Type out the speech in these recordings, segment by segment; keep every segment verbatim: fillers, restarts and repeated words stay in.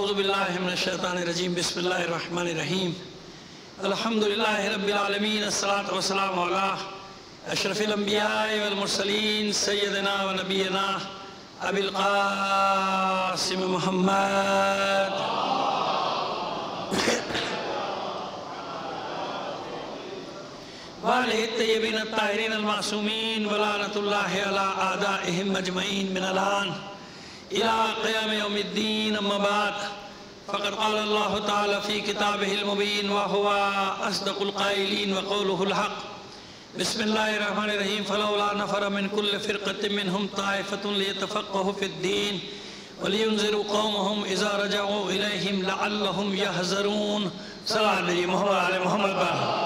اعوذ باللہ من الشیطان الرجیم بسم اللہ الرحمن الرحیم الحمدللہ رب العالمین الصلاة والسلام علی اشرف الانبیاء والمرسلین سیدنا و نبینا ابی القاسم محمد وآلہ الطیبین الطاہرین المعصومین ولعنۃ اللہ علی اعدائہم مجمعین من الان الى قیام یوم الدین اما بعد فقد قال اللہ تعالی فی کتابہ المبین وہو اصدق القائلین وقولہ الحق بسم اللہ الرحمن الرحیم فلولا نفر من کل فرقۃ منہم طائفۃ لیتفقہوا فی الدین ولینذروا قومہم اذا رجعوا الیہم لعلہم یحذرون صلی اللہ علیہ محمد علیہ محمد بار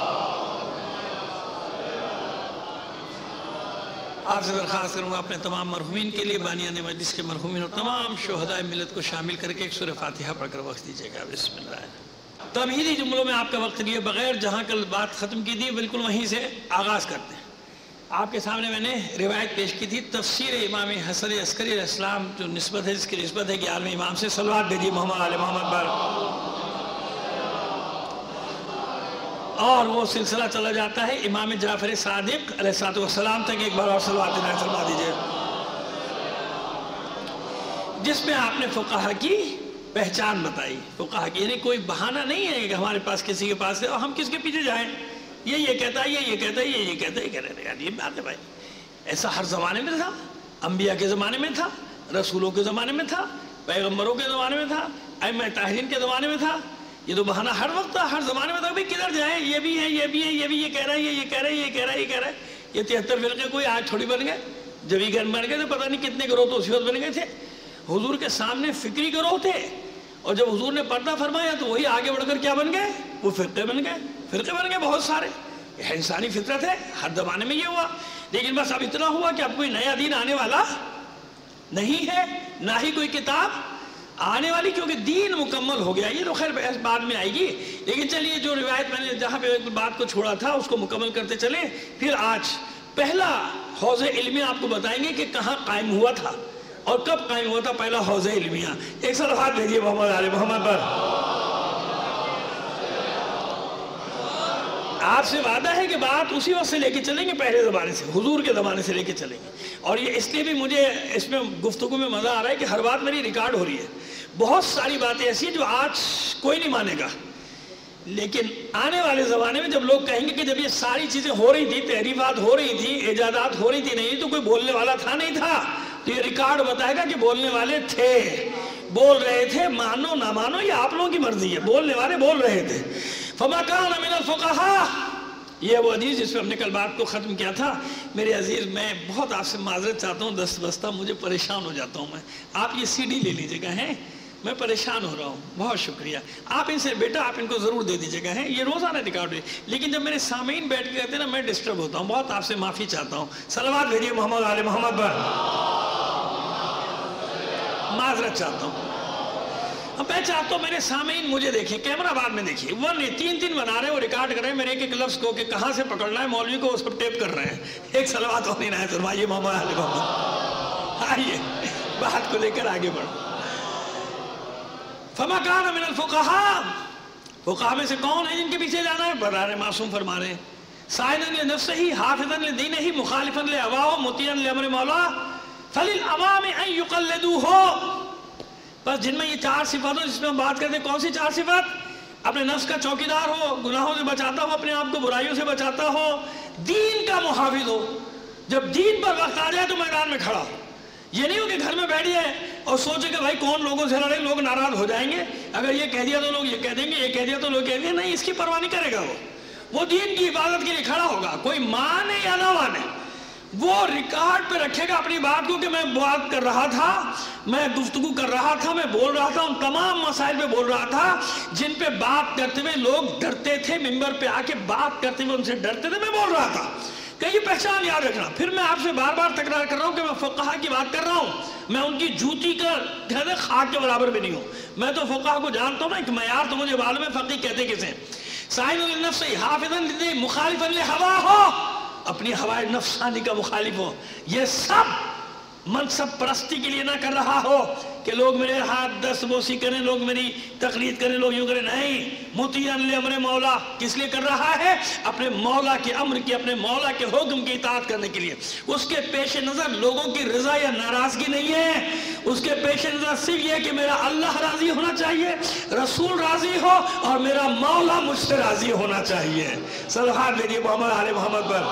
آپ سے درخواست کروں گا اپنے تمام مرحومین کے لیے بانیان مجلس کے مرحومین اور تمام شہدائے ملت کو شامل کر کے ایک سورہ فاتحہ پڑھ کر وقت دیجیے گا بسم اللہ تمہیدی جملوں میں آپ کا وقت لیے بغیر جہاں کل بات ختم کی تھی بالکل وہیں سے آغاز کرتے ہیں آپ کے سامنے میں نے روایت پیش کی تھی تفسیر امام حسن عسکری علیہ السلام جو نسبت ہے جس کی نسبت ہے کہ عالم امام سے صلوات بھیجیے محمد علیہ محمد بار اور وہ سلسلہ چلا جاتا ہے امام جعفر صادق علیہ السلام تک ایک بار اور صلوات فرما دیجئے جس میں آپ نے فقہا کی پہچان بتائی فقہا کی یعنی کوئی بہانہ نہیں ہے کہ ہمارے پاس کسی کے پاس ہے اور ہم کس کے پیچھے جائیں یہ یہ کہتا ہے یہ یہ کہتا ہے یہ یہ کہتا ہے یہ کہہ رہے ہیں یہ بات ہے بھائی ایسا ہر زمانے میں تھا انبیاء کے زمانے میں تھا رسولوں کے زمانے میں تھا پیغمبروں کے زمانے میں تھا ائمہ طاہرین کے زمانے میں تھا یہ تو بہانہ ہر وقت تھا ہر زمانے میں تھا بھی کدھر جائیں یہ بھی ہے یہ بھی ہے یہ بھی یہ کہہ رہا ہے یہ کہہ رہا ہے یہ کہہ رہا ہے یہ کہہ رہا ہے یہ تہتر فرقے کوئی آج تھوڑی بن گئے جب ہی گن بن گئے تو پتہ نہیں کتنے گروہ تو اسی وقت بن گئے تھے حضور کے سامنے فکری گروہ تھے اور جب حضور نے پردہ فرمایا تو وہی آگے بڑھ کر کیا بن گئے وہ فرقے بن گئے فرقے بن گئے بہت سارے یہ انسانی فطرت ہے ہر زمانے میں یہ ہوا لیکن بس اب اتنا ہوا کہ اب کوئی نیا دین آنے والا نہیں ہے نہ ہی کوئی کتاب آنے والی کیونکہ دین مکمل ہو گیا یہ تو خیر بعد میں آئے گی لیکن چلیے جو روایت میں نے جہاں پہ بات کو چھوڑا تھا اس کو مکمل کرتے چلیں پھر آج پہلا حوض علمیہ آپ کو بتائیں گے کہ کہاں قائم ہوا تھا اور کب قائم ہوا تھا پہلا حوض علمیہ ایک صلوات بھیجیے محمد علیہ محمد پر آپ سے وعدہ ہے کہ بات اسی وقت سے لے کے چلیں گے پہلے زمانے سے حضور کے زمانے سے لے کے چلیں گے اور یہ اس لیے بھی مجھے اس میں گفتگو میں مزہ آ رہا ہے کہ ہر بات میری ریکارڈ ہو رہی ہے بہت ساری باتیں ایسی ہیں جو آج کوئی نہیں مانے گا لیکن آنے والے زمانے میں جب لوگ کہیں گے کہ جب یہ ساری چیزیں ہو رہی تھی تحریفات ہو رہی تھی ایجادات ہو رہی تھی نہیں تو کوئی بولنے والا تھا نہیں تھا تو یہ ریکارڈ بتائے گا کہ بولنے والے تھے بول رہے تھے مانو نہ مانو یہ آپ لوگوں کی مرضی ہے بولنے والے بول رہے تھے فما کان من الفقہاء یہ وہ حدیث جس پہ ہم نے کل بات کو ختم کیا تھا میرے عزیز میں بہت آپ سے معذرت چاہتا ہوں دست بستہ مجھے پریشان ہو جاتا ہوں میں آپ یہ سی ڈی لے لیجیے گا ہیں میں پریشان ہو رہا ہوں بہت شکریہ آپ ان سے بیٹا آپ ان کو ضرور دے دیجیے گا ہیں یہ روزانہ ریکارڈ ہے لیکن جب میرے سامعین بیٹھ کے کہتے ہیں نا میں ڈسٹرب ہوتا ہوں بہت آپ سے معافی چاہتا ہوں صلوات بھیجیے محمد علیہ محمد پر معذرت چاہتا ہوں میں چاہتا ہوں میرے سامعین مجھے دیکھیں کیمرہ بعد میں دیکھیے وہ تین تین بنا رہے ہیں وہ ریکارڈ کر رہے ہیں میرے ایک ایک لفظ کو کہ کہاں سے پکڑنا ہے مولوی کو اس پر ٹیپ کر رہے ہیں ایک صلوات ہو نہیں رہا ہے فرمائیے محمد علیہ محمد آئیے بات کو لے کر آگے بڑھ فما کان من الفقہاء فقہاء میں سے کون ہے جن کے پیچھے جانا ہے برار معصوم فرما رہے ہیں سائدن لنفسہ حافظا لدینہ مخالفا لہواہ مطیعا لامر مولا فللعوام ان یقلدوہ بس جن میں یہ چار صفات ہو جس میں ہم بات کرتے ہیں کون سی چار صفات اپنے نفس کا چوکیدار ہو گناہوں سے بچاتا ہو اپنے آپ کو برائیوں سے بچاتا ہو دین کا محافظ ہو جب دین پر وقت آ جائے تو میدان میں کھڑا ہو یہ نہیں ہو کہ گھر میں بیٹھے اور سوچے کہ بھائی کون لوگوں سے لڑے لوگ ناراض ہو جائیں گے اگر یہ کہہ دیا تو لوگ یہ کہہ دیں گے یہ کہہ دیا تو لوگ کہہ دیں گے نہیں اس کی پرواہ نہیں کرے گا وہ وہ دین کی حفاظت کے لیے کھڑا ہوگا کوئی مانے یا نہ مانے وہ ریکارڈ پہ رکھے گا اپنی بات کو کہ میں بات کر رہا تھا میں گفتگو کر رہا تھا میں بول رہا تھا ان تمام مسائل پہ بول رہا تھا جن پہ بات کرتے ہوئے لوگ ڈرتے تھے ممبر پہ آ کے بات کرتے ہوئے ان سے ڈرتے تھے میں بول رہا تھا کہ یہ پہچان یاد رکھنا پھر میں آپ سے بار بار تکرار کر رہا ہوں کہ میں فقہا کی بات کر رہا ہوں میں ان کی جوتی کا خاک کے برابر بھی نہیں ہوں میں تو فقہا کو جانتا ہوں نا ایک معیار تو مجھے معلوم ہے فقیہ کہتے کسے سائن للنفس حافظا مخالفا لہوا ہو اپنی ہوائے نفسانی کا مخالف ہو یہ سب منصب پرستی کے لیے نہ کر رہا ہو کہ لوگ میرے ہاتھ دست بوسی کریں، لوگ میری تقلید کریں، لوگ یوں کریں، نہیں، مطیعن لامر مولا کس لیے کر رہا ہے؟ اپنے مولا کے امر کی، اپنے مولا کے حکم کی اطاعت کرنے کے لیے۔ اس کے پیش نظر لوگوں کی رضا یا ناراضگی نہیں ہے، اس کے پیش نظر صرف یہ کہ میرا اللہ راضی ہونا چاہیے، رسول راضی ہو اور میرا مولا مجھ سے راضی ہونا چاہیے۔ صلوات بھیجیے محمد آل محمد پر۔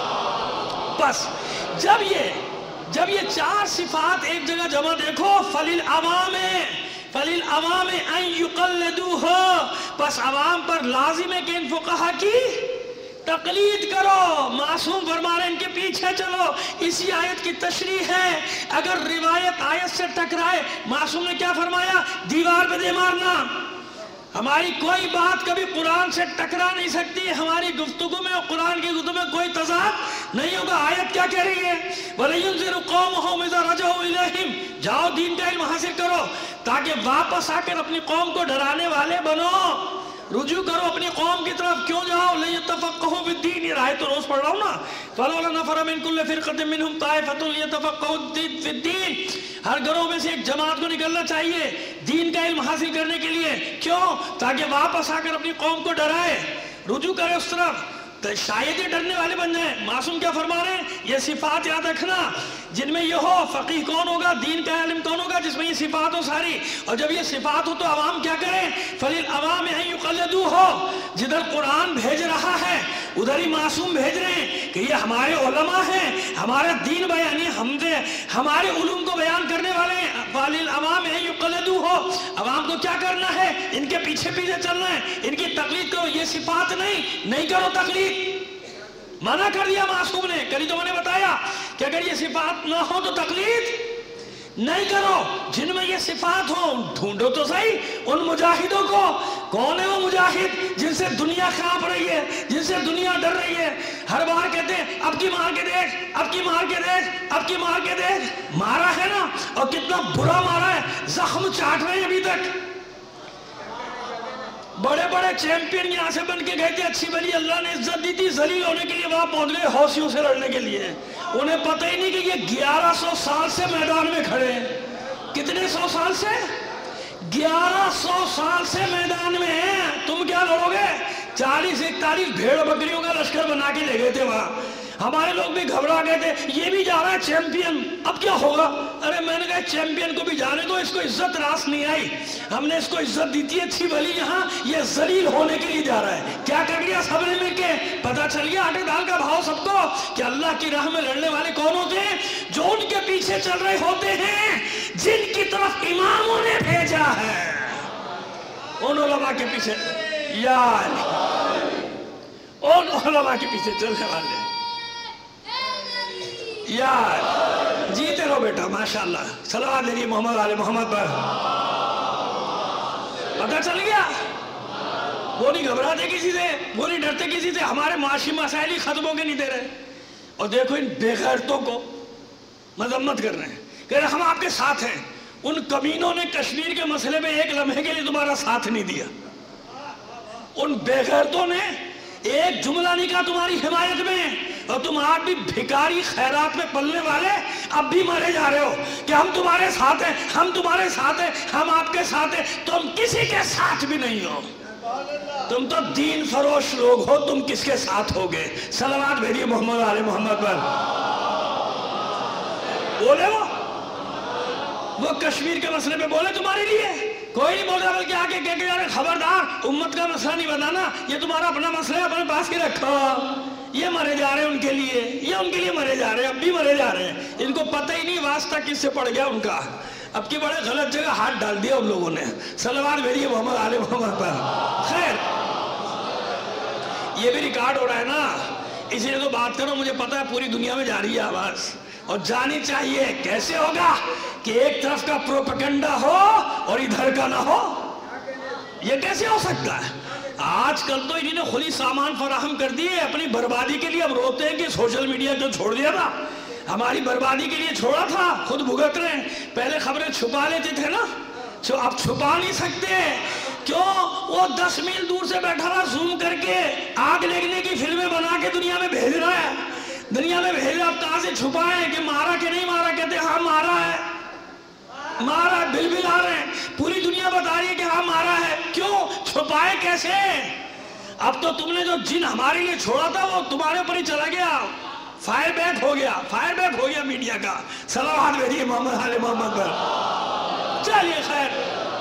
بس جب یہ جب یہ چار صفات ایک جگہ جمع دیکھو، فَلِلْعَوَامِ فَلِلْعَوَامِ أَن يُقَلِّدُوهُ، پس عوام پر لازم ہے کہ ان فقہا کی تقلید کرو۔ معصوم فرما رہے ہیں ان کے پیچھے چلو۔ اسی آیت کی تشریح ہے، اگر روایت آیت سے ٹکرائے، معصوم نے کیا فرمایا؟ دیوار پہ دے مارنا۔ ہماری کوئی بات کبھی قرآن سے ٹکرا نہیں سکتی، ہماری گفتگو میں اور قرآن کی گفتگو میں کوئی تضاد نہیں ہوگا۔ آیت کیا کہہ رہی ہے؟ وَلَيُنذِرُ قَوْمَهُمْ إِذَا رَجَعُوا إِلَيْهِمْ، جاؤ دین کا علم حاصل کرو تاکہ واپس آ کر اپنی قوم کو ڈرانے والے بنو، رجوع کرو اپنی قوم کی طرف۔ کیوں جاؤ؟ لِيَتَفَقَّهُوا فِي الدِّينِ، یہ آیت تو روز پڑھ رہا ہوں نا۔ فَلَوْلَا نَفَرَ مِن كُلِّ فِرْقَةٍ مِّنْهُمْ طَائِفَةٌ لِيَتَفَقَّهُوا فِي الدِّينِ، ہر گروہ میں سے ایک جماعت کو نکلنا چاہیے دین کا علم حاصل کرنے کے لیے۔ کیوں؟ تاکہ واپس آ کر اپنی قوم کو ڈرائے، رجوع کرے اس طرف، تو شاید یہ ڈرنے والے بن جائیں۔ معصوم کیا فرما رہے ہیں؟ یہ صفات یاد رکھنا، جن میں یہ ہو، فقیہ کون ہوگا، دین کا علم کون ہوگا؟ جس میں یہ صفات ہو ساری۔ اور جب یہ صفات ہو تو عوام کیا کریں؟ فَلِلْعَوَامِ أَن يُقَلِّدُوهُ، جدھر قرآن بھیج رہا ہے ادھر ہی معصوم بھیج رہے ہیں کہ یہ ہمارے علماء ہیں، ہمارا دین بیانی، ہم دے ہمارے علوم کو بیان کرنے والے ہیں۔ فَلِلْعَوَامِ أَن يُقَلِّدُوهُ، عوام کو کیا کرنا ہے؟ ان کے پیچھے پیچھے چلنا ہے، ان کی تقلید کرو۔ یہ صفات نہیں نہیں کرو تقلید، منع کر دیا معصوم نے۔ کلی تو میں نے بتایا کہ اگر یہ صفات نہ ہو تو تقلید نہیں کرو۔ جن میں یہ صفات ہوں ڈھونڈو تو صحیح ان مجاہدوں کو۔ کون ہے وہ مجاہد جن سے دنیا کانپ رہی ہے، جن سے دنیا ڈر رہی ہے؟ ہر بار کہتے ہیں اب کی مار کے دیکھ، اب کی مار کے دیکھ، اب کی مار کے دیکھ۔ مارا ہے نا، اور کتنا برا مارا ہے، زخم چاٹ رہے ہیں ابھی تک۔ بڑے بڑے چیمپئن یہاں سے بن کے گئے تھے، اچھی بلی اللہ نے عزت دی تھی، ذلیل ہونے کے لیے وہاں پہنچ گئے حوثیوں سے لڑنے کے لیے۔ انہیں پتہ ہی نہیں کہ یہ گیارہ سو سال سے میدان میں کھڑے ہیں۔ کتنے سو سال سے؟ گیارہ سو سال سے میدان میں ہیں۔ تم کیا لڑو گے؟ چالیس اکتالیس بھیڑ بکریوں کا لشکر بنا کے لے گئے تھے وہاں۔ ہمارے لوگ بھی گھبرا گئے تھے، یہ بھی جا رہا ہے چیمپئن، اب کیا ہوگا؟ ارے میں نے کہا چیمپئن کو بھی جانے دو، اس کو عزت راس نہیں آئی، ہم نے اس کو عزت دی تھی اچھی بھلی، یہاں یہ ذلیل ہونے کے لیے جا رہا ہے۔ کیا کر لیا سب نے مل کے؟ پتہ چل گیا آٹے دال کا بھاؤ سب کو کہ اللہ کی راہ میں لڑنے والے کون ہوتے ہیں؟ جو ان کے پیچھے چل رہے ہوتے ہیں، جن کی طرف اماموں نے بھیجا ہے، ان علماء کے پیچھے، یا ان علماء کے پیچھے چلنے والے۔ یار جیتے رہو بیٹا، ماشاءاللہ، صلوات علی محمد علی محمد پر۔ پتہ چل گیا؟ وہ نہیں گھبراتے کسی سے، وہ نہیں ڈرتے کسی سے، ہمارے معاشی مسائل ہی ختم ہو کے نہیں دے رہے۔ اور دیکھو ان بے غیرتوں کو مذمت کر رہے ہیں، کہ ہم آپ کے ساتھ ہیں۔ ان کمینوں نے کشمیر کے مسئلے میں ایک لمحے کے لیے تمہارا ساتھ نہیں دیا۔ ان بے غیرتوں نے ایک جملہ نہیں کہا تمہاری حمایت میں، اور تم آج بھی بھکاری خیرات میں پلنے والے اب بھی مرے جا رہے ہو کہ ہم تمہارے ساتھ ہیں، ہم تمہارے ساتھ ہیں، ہم آپ کے ساتھ ہیں۔ تم کسی کے ساتھ بھی نہیں ہو، تم تو دین فروش لوگ ہو، تم کس کے ساتھ ہوگے؟ صلوات بھیجیے محمد علی محمد پر۔ بولے وہ وہ کشمیر کے مسئلے پہ بولے تمہارے لیے؟ کوئی نہیں بول رہا، بلکہ آگے کہہ کے یار خبردار امت کا مسئلہ نہیں بتانا، یہ تمہارا اپنا مسئلہ ہے، اپنے پاس کے رکھو۔ یہ مرے جا رہے ہیں ان کے لیے، یہ ان کے لیے مرے جا رہے ہیں، اب بھی مرے جا رہے ہیں۔ ان کو پتہ ہی نہیں واسطہ کس سے پڑ گیا ان کا، اب کی بڑے غلط جگہ ہاتھ ڈال دیا ان لوگوں نے۔ صلوات بھیجیے محمد علی محمد پر۔ خیر یہ بھی ریکارڈ ہو رہا ہے نا، اسی لیے تو بات کرو، مجھے پتہ ہے پوری دنیا میں جا رہی ہے آواز، اور جانی چاہیے۔ کیسے ہوگا کہ ایک طرف کا پروپیگنڈا ہو اور ادھر کا نہ ہو؟ یہ کیسے ہو سکتا ہے؟ آج کل تو انہوں نے خود ہی سامان فراہم کر دیے اپنی بربادی کے لیے۔ اب روتے ہیں کہ سوشل میڈیا جو چھوڑ دیا تھا، ہماری بربادی کے لیے چھوڑا تھا، خود بھگت رہے ہیں۔ پہلے خبریں چھپا لیتے تھے نا، اب چھپا نہیں سکتے۔ کیوں؟ وہ دس میل دور سے بیٹھا رہا، زوم کر کے آگ لگنے کی فلمیں بنا کے دنیا میں بھیج رہا ہے، دنیا میں بھیج رہا۔ اب کہاں سے چھپائیں کہ مارا کہ نہیں مارا، کہ کہتے ہیں ہاں مارا ہے، مارا ہے، بل بل آ رہے ہیں، پوری دنیا بتا رہی ہے کہ ہاں مارا ہے، کیوں؟ چھپائے کیسے؟ اب تو تم نے جو جن ہمارے لیے چھوڑا تھا وہ تمہارے اوپر ہی چلا گیا، فائر بیک ہو گیا، فائر بیک ہو گیا میڈیا کا۔ صلوات بھیجیے محمد آل محمد پر۔ چلیے خیر،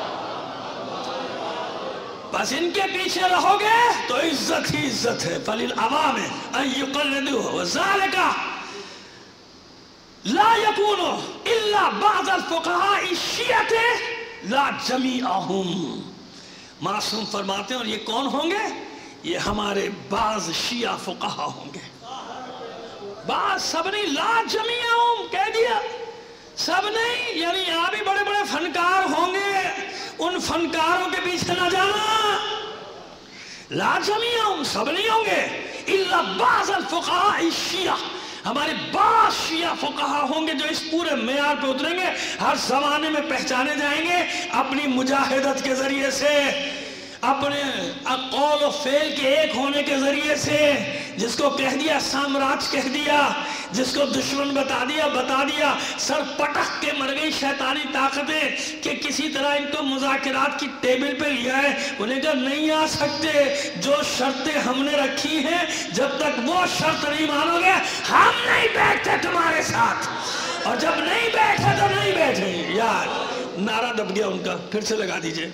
بس ان کے پیچھے رہو گے تو عزت ہی عزت ہے۔ فَلِلْعَوَامِ أَن يُقَلِّدُوهُ وَذَلِكَ لَا يَكُونُ إِلَّا بَعْضَ الْفُقَهَاءِ الشِّيَّةِ لَا جَمِيعَهُمْ۔ معصوم فرماتے ہیں اور یہ کون ہوں گے؟ یہ ہمارے بعض شیعہ فقہا ہوں گے، بعض، سب نہیں، لا جمیعہم کہہ دیا، سب نہیں، یعنی یہاں بھی بڑے بڑے فنکار ہوں گے، ان فنکاروں کے پیچھے نہ جانا، لا جمیعہم سب نہیں ہوں گے، الا بعض الفقہاء الشیعہ، ہمارے بعض شیعہ فقہا ہوں گے جو اس پورے معیار پہ اتریں گے، ہر زمانے میں پہچانے جائیں گے اپنی مجاہدت کے ذریعے سے، اپنے قول و فعل کے ایک ہونے کے ذریعے سے، جس کو کہہ دیا سامراج کہہ دیا، جس کو دشمن بتا دیا بتا دیا، سر پٹک کے مر گئی شیطانی طاقتیں کہ کسی طرح ان کو مذاکرات کی ٹیبل پہ لیا ہے، انہیں کہا نہیں آ سکتے، جو شرطیں ہم نے رکھی ہیں جب تک وہ شرط نہیں مانو گے ہم نہیں بیٹھتے تمہارے ساتھ، اور جب نہیں بیٹھے تو نہیں بیٹھے۔ یار نعرہ دب گیا ان کا، پھر سے لگا دیجئے۔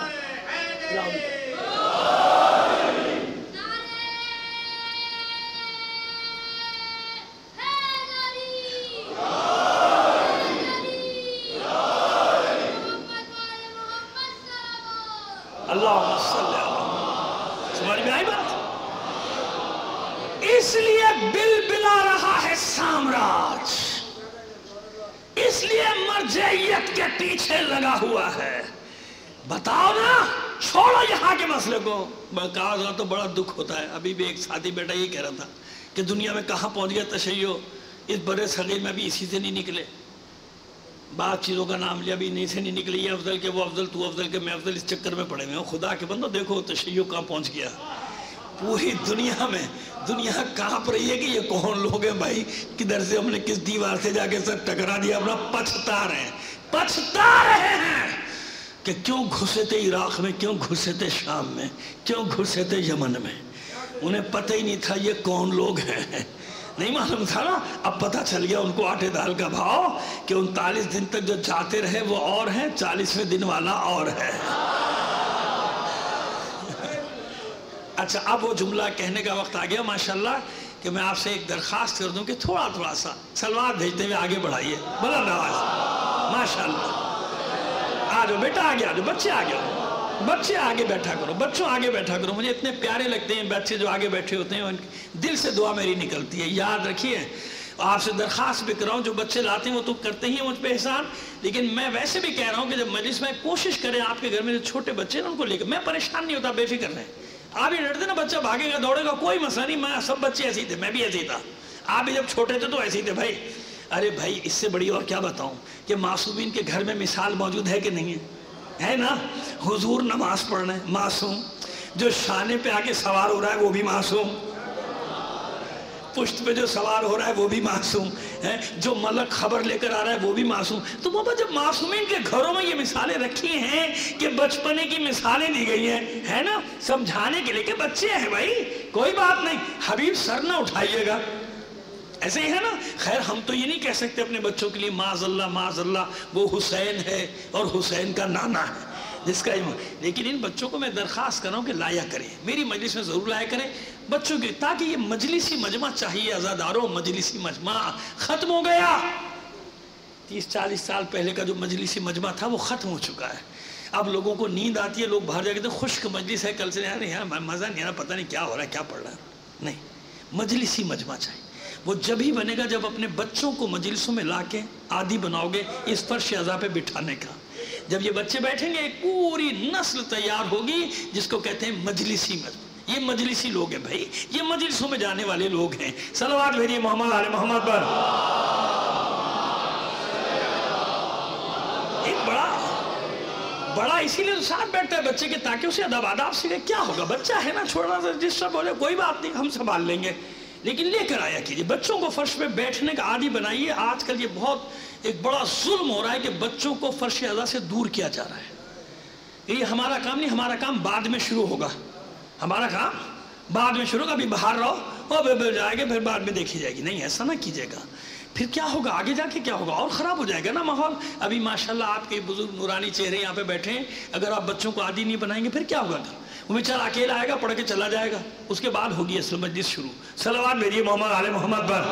اللہم صلی اللہ، سمجھ میں آئی بات؟ اس لیے بل بلا رہا ہے سامراج، اس لیے مرجعیت کے پیچھے لگا ہوا ہے۔ بتاؤ نا، چھوڑو یہاں کے مسئلے کو۔ کہا تو بڑا دکھ ہوتا ہے، ابھی بھی ایک ساتھی بیٹا یہ کہہ رہا تھا کہ دنیا میں کہاں پہنچ گیا تشیع، اس برے صغیر میں بھی اسی سے نہیں نکلے، بعض چیزوں کا نام لیا بھی نہیں سے نہیں نکلے، یہ افضل کہ وہ افضل، تو افضل کہ میں افضل، اس چکر میں پڑے ہوئے۔ خدا کے بندو دیکھو تشیع کہاں پہنچ گیا، پوری دنیا میں، دنیا کانپ رہی ہے کہ یہ کون لوگ ہیں بھائی، کدھر سے ہم نے کس دیوار سے جا کے سر ٹکرا دیا، اپنا پچھتا رہے ہیں، پچھتا رہے ہیں کہ کیوں گھسے تھے عراق میں، کیوں گھسے تھے شام میں، کیوں گھسے تھے یمن میں، انہیں پتہ ہی نہیں تھا یہ کون لوگ ہیں، نہیں معلوم تھا نا، اب پتہ چل گیا ان کو آٹے دال کا بھاؤ کہ انتالیس دن تک جو جاتے رہے وہ اور ہیں، چالیسویں دن والا اور ہے۔ اچھا اب وہ جملہ کہنے کا وقت آ گیا ماشاءاللہ کہ میں آپ سے ایک درخواست کر دوں کہ تھوڑا تھوڑا سا سلوات بھیجتے ہوئے آگے بڑھائیے، بلند آواز، ماشاءاللہ۔ آجو بیٹا آگے آجو، بچے آگے آجو، بچے آگے بیٹھا کرو، بچوں آگے بیٹھا کرو، مجھے اتنے پیارے لگتے ہیں بچے جو آگے بیٹھے ہوتے ہیں، دل سے دعا میری نکلتی ہے۔ یاد رکھیے، آپ سے درخواست بھی کر رہا ہوں، جو بچے لاتے ہیں وہ تو کرتے ہی ہیں مجھ پہ احسان، لیکن میں ویسے بھی کہہ رہا ہوں کہ جب مجلس میں کوشش کریں آپ کے گھر میں جو چھوٹے بچے ہیں ان کو لے کر، میں پریشان نہیں ہوتا، بے فکر رہیں، آپ ہی ڈرتے نا بچہ بھاگے گا دوڑے گا، کوئی مسئلہ نہیں، میں سب بچے ایسے ہی تھے، میں بھی ایسے ہی تھا، آپ بھی جب چھوٹے تھے تو ایسے ہی تھے بھائی۔ ارے بھائی اس سے بڑی اور کیا بتاؤں کہ معصومین کے گھر میں مثال موجود ہے کہ نہیں ہے؟ ہے نا، حضور نماز پڑھنا ہے معصوم، جو شانے پہ آکے سوار ہو رہا ہے وہ بھی معصوم، پشت پہ جو سوار ہو رہا ہے وہ بھی معصوم ہے، جو ملک خبر لے کر آ رہا ہے وہ بھی معصوم۔ تو بابا جب معصومین کے گھروں میں یہ مثالیں رکھی ہیں کہ بچپنے کی مثالیں دی گئی ہیں، ہے نا، سمجھانے کے لیے کہ بچے ہیں بھائی کوئی بات نہیں، حبیب سر نہ اٹھائیے گا، ایسے ہی ہے نا۔ خیر ہم تو یہ نہیں کہہ سکتے اپنے بچوں کے لیے معاذ اللہ معاذ اللہ وہ حسین ہے اور حسین کا نانا ہے جس کا، لیکن ان بچوں کو میں درخواست کر رہا ہوں کہ لایا کریں، میری مجلس میں ضرور لایا کریں بچوں کی، تاکہ یہ مجلسی مجمع چاہیے عزاداروں، مجلسی مجمع ختم ہو گیا، تیس چالیس سال پہلے کا جو مجلسی مجمع تھا وہ ختم ہو چکا ہے۔ اب لوگوں کو نیند آتی ہے، لوگ باہر جا کے کہتے ہیں خشک مجلس ہے، کل سے یار مزہ نہیں آ رہا، پتہ نہیں کیا ہو رہا ہے کیا پڑھ رہا ہے، نہیں، مجلسی مجمع چاہیے۔ وہ جب ہی بنے گا جب اپنے بچوں کو مجلسوں میں لا کے عادی بناؤ گے اس فرش اعضاء پہ بٹھانے کا، جب یہ بچے بیٹھیں گے ایک پوری نسل تیار ہوگی جس کو کہتے ہیں مجلسی مجمع، یہ مجلسی لوگ ہیں بھائی، یہ مجلسوں میں جانے والے لوگ ہیں۔ صلوات بھیجیے محمد آل محمد پر۔ ایک بڑا بڑا اسی لیے ساتھ بیٹھتا ہے بچے کے تاکہ اسے ادب آداب سیکھے، کیا ہوگا بچہ ہے نا، چھوڑنا جس سے بولے کوئی بات نہیں ہم سنبھال لیں گے، لیکن لے کر آیا کیجیے. بچوں کو فرش پہ بیٹھنے کا عادی بنائیے. آج کل یہ بہت ایک بڑا ظلم ہو رہا ہے کہ بچوں کو فرش اعضاء سے دور کیا جا رہا ہے. یہ ہمارا کام نہیں, ہمارا کام بعد میں شروع ہوگا. ہمارا کام بعد میں شروع ہوگا. ابھی باہر رہو وہ بے جائے گا, پھر بعد میں دیکھی جائے گی. نہیں, ایسا نہ کیجیے گا. پھر کیا ہوگا آگے جا کے, کیا ہوگا, اور خراب ہو جائے گا نا ماحول. ابھی ماشاءاللہ آپ کے بزرگ نورانی چہرے یہاں پہ بیٹھے ہیں, اگر آپ بچوں کو عادی نہیں بنائیں گے پھر کیا ہوگا؟ وہ بیچارہ اکیلا آئے گا, پڑھ کے چلا جائے گا, اس کے بعد ہوگی اصل مجلس شروع. صلوات بھیجیے محمد آل محمد پر.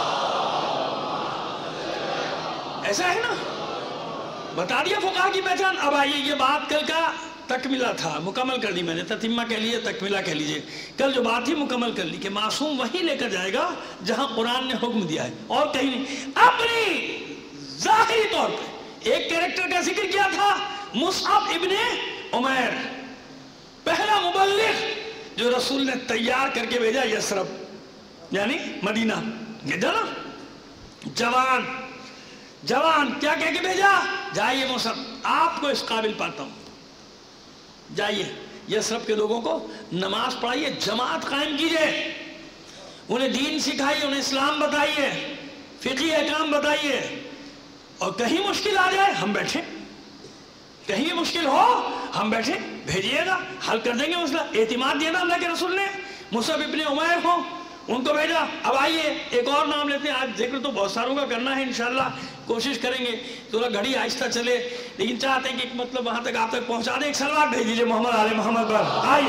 ایسا ہے نا, بتا دیا فقہا کی پہچان. اب آئیے, یہ بات کل کا تکملہ تھا, مکمل کر دی میں نے. تتمہ کہہ لیے, تکملہ کہہ لیجئے. کل جو بات تھی مکمل کر لی کہ معصوم وہیں لے کر جائے گا جہاں قرآن نے حکم دیا ہے, اور کہیں نہیں. اپنی ظاہری طور پہ ایک کریکٹر کا ذکر کیا تھا, مصعب ابن عمیر, پہلا مبلغ جو رسول نے تیار کر کے بھیجا یثرب یعنی مدینہ. یہ نا جوان جوان کیا کہہ کے بھیجا, جائیے مصعب, آپ کو اس قابل پاتا ہوں, جائیے یثرب کے لوگوں کو نماز پڑھائیے, جماعت قائم کیجئے, انہیں دین سکھائیے, انہیں اسلام بتائیے, فقہی احکام بتائیے. اور کہیں مشکل آ جائے ہم بیٹھیں, کہیں مشکل ہو ہم بیٹھیں, بھیجیے گا, حل کر دیں گے مسئلہ. اعتماد دیا نا اللہ کے رسول نے. مصعب ابن عمیر ہو, ان کو بھیجا. اب آئیے ایک اور نام لیتے ہیں. آج ذکر تو بہت ساروں کا کرنا ہے, انشاءاللہ کوشش کریں گے, تھوڑا گھڑی آہستہ چلے, لیکن چاہتے ہیں کہ ایک مطلب وہاں تک آپ تک پہنچا دیں. ایک صلوات بھیج دیجیے محمد آل محمد پر. آئیے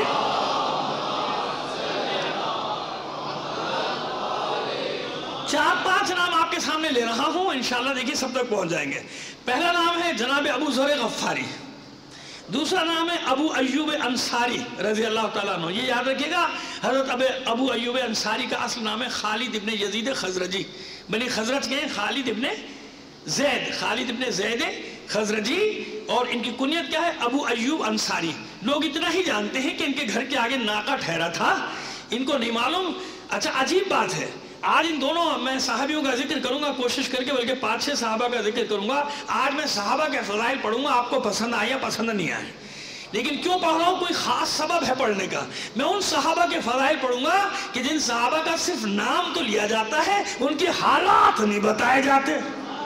چار پانچ نام آپ کے سامنے لے رہا ہوں, انشاءاللہ دیکھیے سب تک پہنچ جائیں گے. پہلا نام ہے جناب ابو ذر غفاری. دوسرا نام ہے ابو ایوب انصاری رضی اللہ تعالیٰ عنہ. یہ یاد رکھیے گا, حضرت ابو ایوب انصاری کا اصل نام ہے خالد ابن یزید خزرجی. بنی خزرج کے ہیں, خالد ابن زید, خالد ابن زید خزرجی, اور ان کی کنیت کیا ہے, ابو ایوب انصاری. لوگ اتنا ہی جانتے ہیں کہ ان کے گھر کے آگے ناکا ٹھہرا تھا, ان کو نہیں معلوم. اچھا عجیب بات ہے, آج ان دونوں میں صحابیوں کا ذکر کروں گا کوشش کر کے, بلکہ پانچ چھ صحابہ کا ذکر کروں گا. آج میں صحابہ کے فضائل پڑھوں گا, آپ کو پسند آئے یا پسند نہیں آئے, لیکن کیوں پڑھ رہا ہوں, کوئی خاص سبب ہے پڑھنے کا. میں ان صحابہ کے فضائل پڑھوں گا کہ جن صحابہ کا صرف نام تو لیا جاتا ہے, ان کے حالات نہیں بتائے جاتے.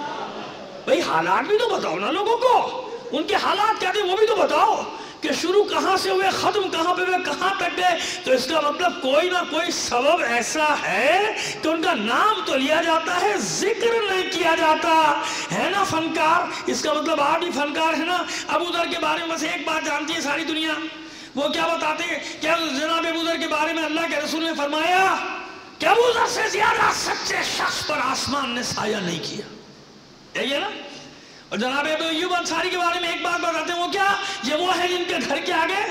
بھئی حالات بھی تو بتاؤ نا لوگوں کو, ان کے حالات کیا تھے وہ بھی تو بتاؤ, کہ شروع کہاں سے ہوئے, ختم کہاں پہ ہوئے, کہاں تک گئے. تو اس کا مطلب کوئی نہ کوئی سبب ایسا ہے کہ ان کا نام تو لیا جاتا ہے, ذکر نہیں کیا جاتا ہے نا. فنکار, اس کا مطلب آپ بھی فنکار ہے نا. ابو ذر کے بارے میں بس ایک بات جانتی ہے ساری دنیا, وہ کیا بتاتے ہیں, کیا جناب ابو ذر کے بارے میں اللہ کے رسول نے فرمایا کہ ابو ذر سے زیادہ سچے شخص پر آسمان نے سایہ نہیں کیا. یہی ہے نا. اور جناب ابو ایوب انصاری کے بارے میں ایک بات بتاتے ہیں, وہ کیا, یہ وہ ہے جن کے گھر کے آگے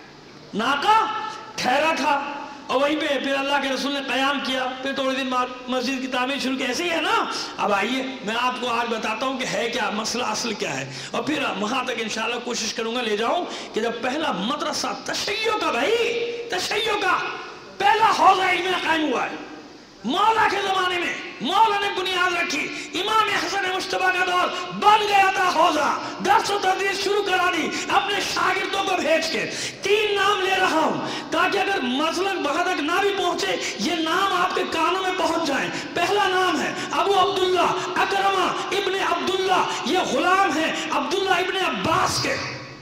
ناکا ٹھہرا تھا, اور وہیں پہ پھر اللہ کے رسول نے قیام کیا, پھر تھوڑے دن بعد مسجد کی تعمیر شروع کی. ایسے ہی ہے نا. اب آئیے میں آپ کو آج بتاتا ہوں کہ ہے کیا مسئلہ, اصل کیا ہے, اور پھر وہاں تک انشاءاللہ کوشش کروں گا لے جاؤں کہ جب پہلا مدرسہ تشیع کا, بھائی تشیع کا پہلا حوزہ علم قائم ہوا ہے مولا کے زمانے میں, مولا نے بنیاد رکھی, امام حسن مجتبیٰ کا دور بن گیا تھا حوزہ, درس و تدریس شروع کرا دی اپنے شاگردوں کو بھیج کے. تین نام لے رہا ہوں تاکہ اگر مثلاً وہاں تک نہ بھی پہنچے, یہ نام آپ کے کانوں میں پہنچ جائیں. پہلا نام ہے ابو عبداللہ اکرمہ ابن عبداللہ, یہ غلام ہیں عبداللہ ابن عباس کے.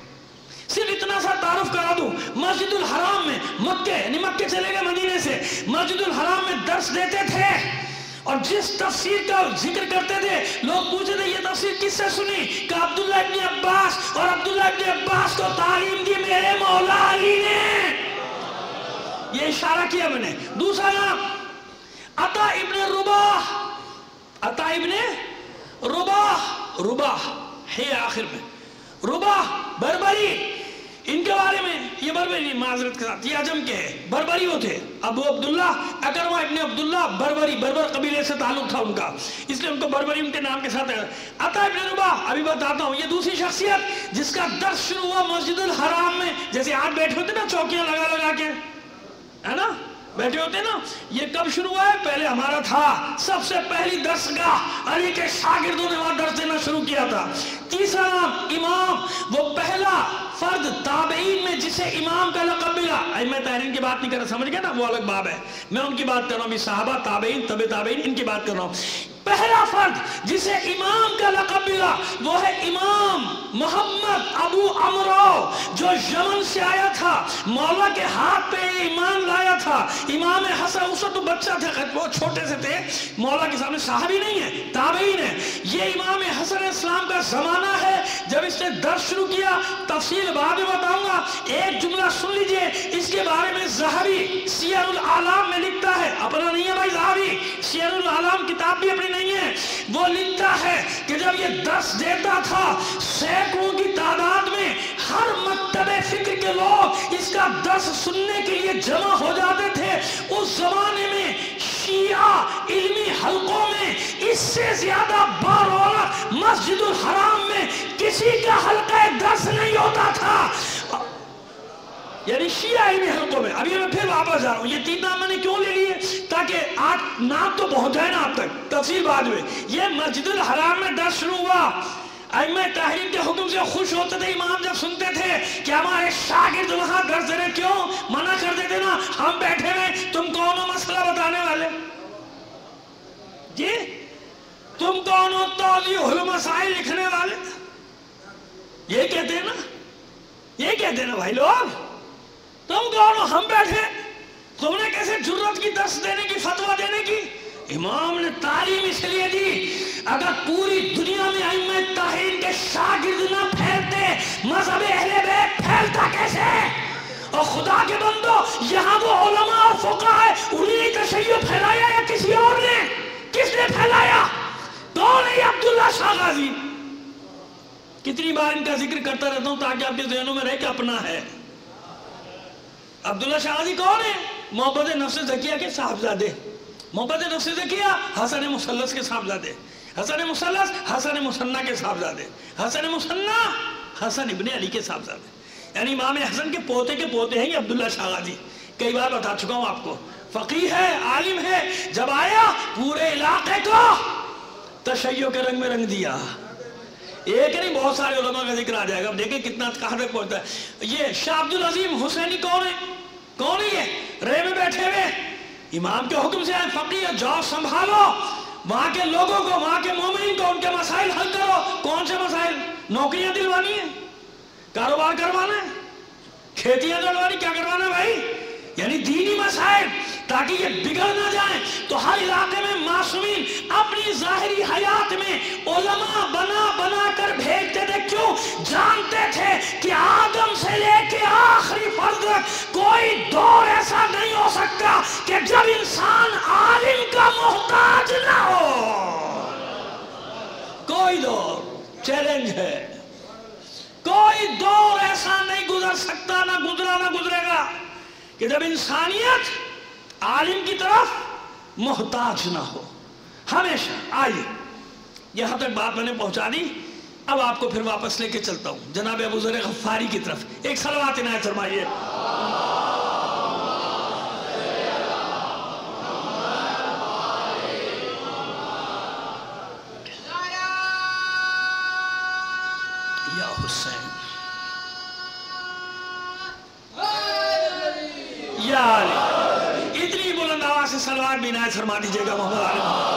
صرف اتنا سا تعارف کرا دوں, مسجد الحرام میں, مکہ یعنی مکہ چلے گئے مدینے سے, مسجد الحرام میں درس دیتے تھے, اور جس تفسیر کا ذکر کرتے تھے لوگ پوچھتے تھے یہ تفسیر کس سے سنی, کہ عبداللہ ابن عباس, اور عبداللہ ابن عباس کو تعلیم دی میرے مولا علی نے. یہ اشارہ کیا میں نے. دوسرا نام عطا ابن رباح, عطا ابن رباح, رباح ہے آخر میں, رباح بربری. ان کے بارے میں, یہ بربری معذرت کے ساتھ یہ عجم کے ہے, بربری وہ تھے ابو عبداللہ اکرمہ ابن عبداللہ بربری, بربر قبیلے سے تعلق تھا ان کا, اس لیے ان کو بربری ان کے نام کے ساتھ ہے. عطا ابن رباح ابھی بتاتا ہوں. یہ دوسری شخصیت جس کا درس شروع ہوا مسجد الحرام میں, جیسے آپ بیٹھے ہوتے نا چوکیاں لگا لگا کے, ہے نا, بیٹھے ہوتے نا. یہ کب شروع ہوا ہے, پہلے ہمارا تھا, سب سے پہلی درسگاہ علی کے شاگردوں نے وہاں درس دینا شروع کیا تھا. تیسرا نام امام, وہ پہلا فرد تابعین میں جسے امام کا لقب ملا، ائمہ تحریر کی بات نہیں کر رہا، سمجھ گئے نا، وہ الگ باب ہے، میں ان کی بات کر رہا ہوں، بھی صحابہ تابعین تبع تابعین ان کی بات کر رہا ہوں۔ پہلا فرد جسے امام کا لقب ملا وہ ہے امام محمد ابو عمرو، جو یمن سے آیا تھا، مولا کے ہاتھ پہ ایمان لایا تھا۔ امام حسن اس وقت تو بچہ تھے، وہ چھوٹے سے تھے، مولا کے سامنے صحابی نہیں ہے، تابعین ہے۔ یہ امام حسن اسلام کا زمانہ ہے جب اس نے درس شروع کیا، تفصیل بعد میں بتاؤں گا، ایک جملہ سن لیجئے، اس کے بارے میں زہبی سیر العالم میں لکھتا ہے، اپنا نہیں ہے بھائی، زہبی سیر العالم کتاب بھی اپنی نہیں ہے، وہ لکھتا ہے کہ جب یہ درس دیتا تھا سینکڑوں کی تعداد میں ہر مکتب فکر کے لوگ اس کا درس سننے کے لیے جمع ہو جاتے تھے۔ اس زمانے میں شیعہ علمی حلقوں میں اس سے زیادہ بارولت مسجد الحرام میں کسی کا حلقہ درس نہیں ہوتا تھا، یعنی شیعہ علمی حلقوں میں۔ ابھی میں پھر واپس جا رہا ہوں، یہ تین نام میں نے کیوں لے لیے؟ تاکہ آج نام تو پہنچائے نا آپ تک، تفصیل بعد میں۔ یہ مسجد الحرام میں درس شروع ہوا، ائمہ تحریر کے حکم سے خوش ہوتے تھے امام جب سنتے تھے کہ ہمارے شاگرد وہاں درس دے رہے، کیوں منع کر دیتے نا، ہم بیٹھے ہوئے، تم کون ہو مسئلہ بتانے والے؟ جی تم کون ہو توضیح المسائل لکھنے والے؟ یہ کہتے ہیں نا، یہ کہتے ہیں نا بھائی لوگ، تم کون ہو؟ ہم بیٹھے، تم نے کیسے جرت کی درس دینے کی، فتویٰ دینے کی؟ امام نے تعلیم اس لیے دی، اگر پوری دنیا میں ائمہ تحریر کے شاگرد نہ پھیلتے، مذہب اہل بیت پھیلتا کیسے؟ اور خدا کے بندو، یہاں وہ علماء اور فقہاء ہیں، انہیں نے تشیع پھیلایا یا کسی اور نے؟ کس نے پھیلایا؟ کون ہے عبداللہ شاہ غازی؟ کتنی بار ان کا ذکر کرتا رہتا ہوں تاکہ آپ کے ذہنوں میں رہے کہ اپنا ہے۔ عبداللہ شاہ غازی کون ہے؟ محبت نفس زکیہ کے صاحبزادے، محبت نفس زکیہ حسن مثلث کے صاحبزادے، حسن مثلث حسن مثنیٰ کے صاحبزادے، حسن مثنیٰ حسن ابن علی کے صاحبزادے، یعنی امام حسن کے پوتے کے پوتے ہیں یہ عبداللہ شاہ غازی۔ کئی بار بتا چکا ہوں آپ کو، فقیہ ہے، عالم ہے، جب آیا پورے علاقے کو تشیع کے رنگ میں رنگ دیا۔ ایک نہیں بہت سارے علماء کا ذکر آ جائے گا، اب دیکھیں کتنا کہاں تک پہنچتا ہے۔ یہ شاہ عبدالعظیم حسینی کون ہے؟ کون ہے یہ؟ رے میں بیٹھے ہوئے امام کے حکم سے آئے، فقیہ جاؤ سنبھالو وہاں کے لوگوں کو، وہاں کے مومنین کو، ان کے مسائل حل کرو۔ کون سے مسائل؟ نوکریاں دلوانی ہیں، کاروبار کروانا ہے، کھیتیاں دلوانی، کیا کروانا ہے بھائی؟ یعنی دینی مسائل، تاکہ یہ بگڑ نہ جائیں۔ تو ہر علاقے میں معصومین اپنی ظاہری حیات میں علماء بنا بنا کر بھیجتے تھے، کیوں؟ جانتے تھے کہ آدم سے لے کے آخری فرد تک کوئی دور ایسا نہیں ہو سکتا کہ جب انسان عالم کا محتاج نہ ہو۔ کوئی دور چیلنج ہے، کوئی دور ایسا نہیں گزر سکتا، نہ گزرا نہ گزرے گا کہ جب انسانیت عالم کی طرف محتاج نہ ہو، ہمیشہ۔ آئیے یہاں تک بات میں نے پہنچا دی، اب آپ کو پھر واپس لے کے چلتا ہوں جناب ابو ذر غفاری کی طرف۔ ایک صلوات عنایت فرمائیے۔ یا حسین، یا علی، اتنی بلند آواز سے صلوات بھی عنایت فرما دیجئے گا محمد عالم۔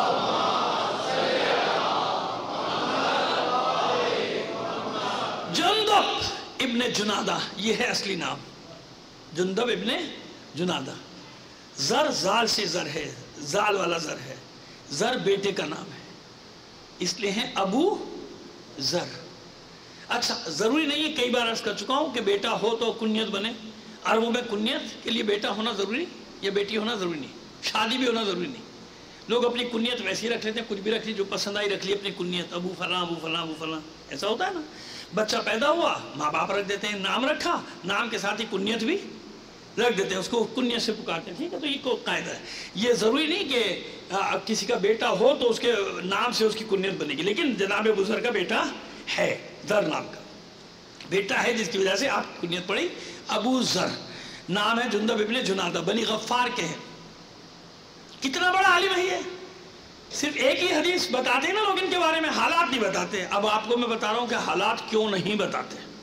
جندب ابن جنادہ، یہ ہے اصلی نام، جندب ابن جنادہ۔ زر زال سے زر ہے، زال والا زر ہے، زر بیٹے کا نام ہے، اس لیے ہیں ابو زر۔ اچھا ضروری نہیں ہے، کئی بار عرض کر چکا ہوں کہ بیٹا ہو تو کنیت بنے، عربوں میں کنیت کے لیے بیٹا ہونا ضروری یا بیٹی ہونا ضروری نہیں، شادی بھی ہونا ضروری نہیں۔ لوگ اپنی کنیت ویسی رکھ لیتے ہیں، کچھ بھی رکھ لی، جو پسند آئی رکھ لی اپنی کنیت، ابو فلاں ابو فلاں ابو فلاں، ایسا ہوتا ہے نا۔ بچہ پیدا ہوا، ماں باپ رکھ دیتے ہیں، نام رکھا، نام کے ساتھ ہی کنیت بھی رکھ دیتے ہیں، اس کو کنیت سے پکارتے ہیں، ٹھیک ہے۔ تو یہ کوئی قاعدہ ہے، یہ ضروری نہیں کہ کسی کا بیٹا ہو تو اس کے نام سے اس کی کنیت بنے گی، لیکن جناب ابو ذر کا بیٹا ہے، ذر نام کا بیٹا ہے، جس کی وجہ سے آپ کنیت پڑھی ابو ذر، نام ہے جندب ابن جنادہ، بنی غفار کے ہیں۔ کتنا بڑا عالم ہے یہ، صرف ایک ہی حدیث بتاتے ہیں نا لوگ ان کے بارے میں، حالات نہیں بتاتے۔ اب آپ کو میں بتا رہا ہوں کہ حالات کیوں نہیں بتاتے۔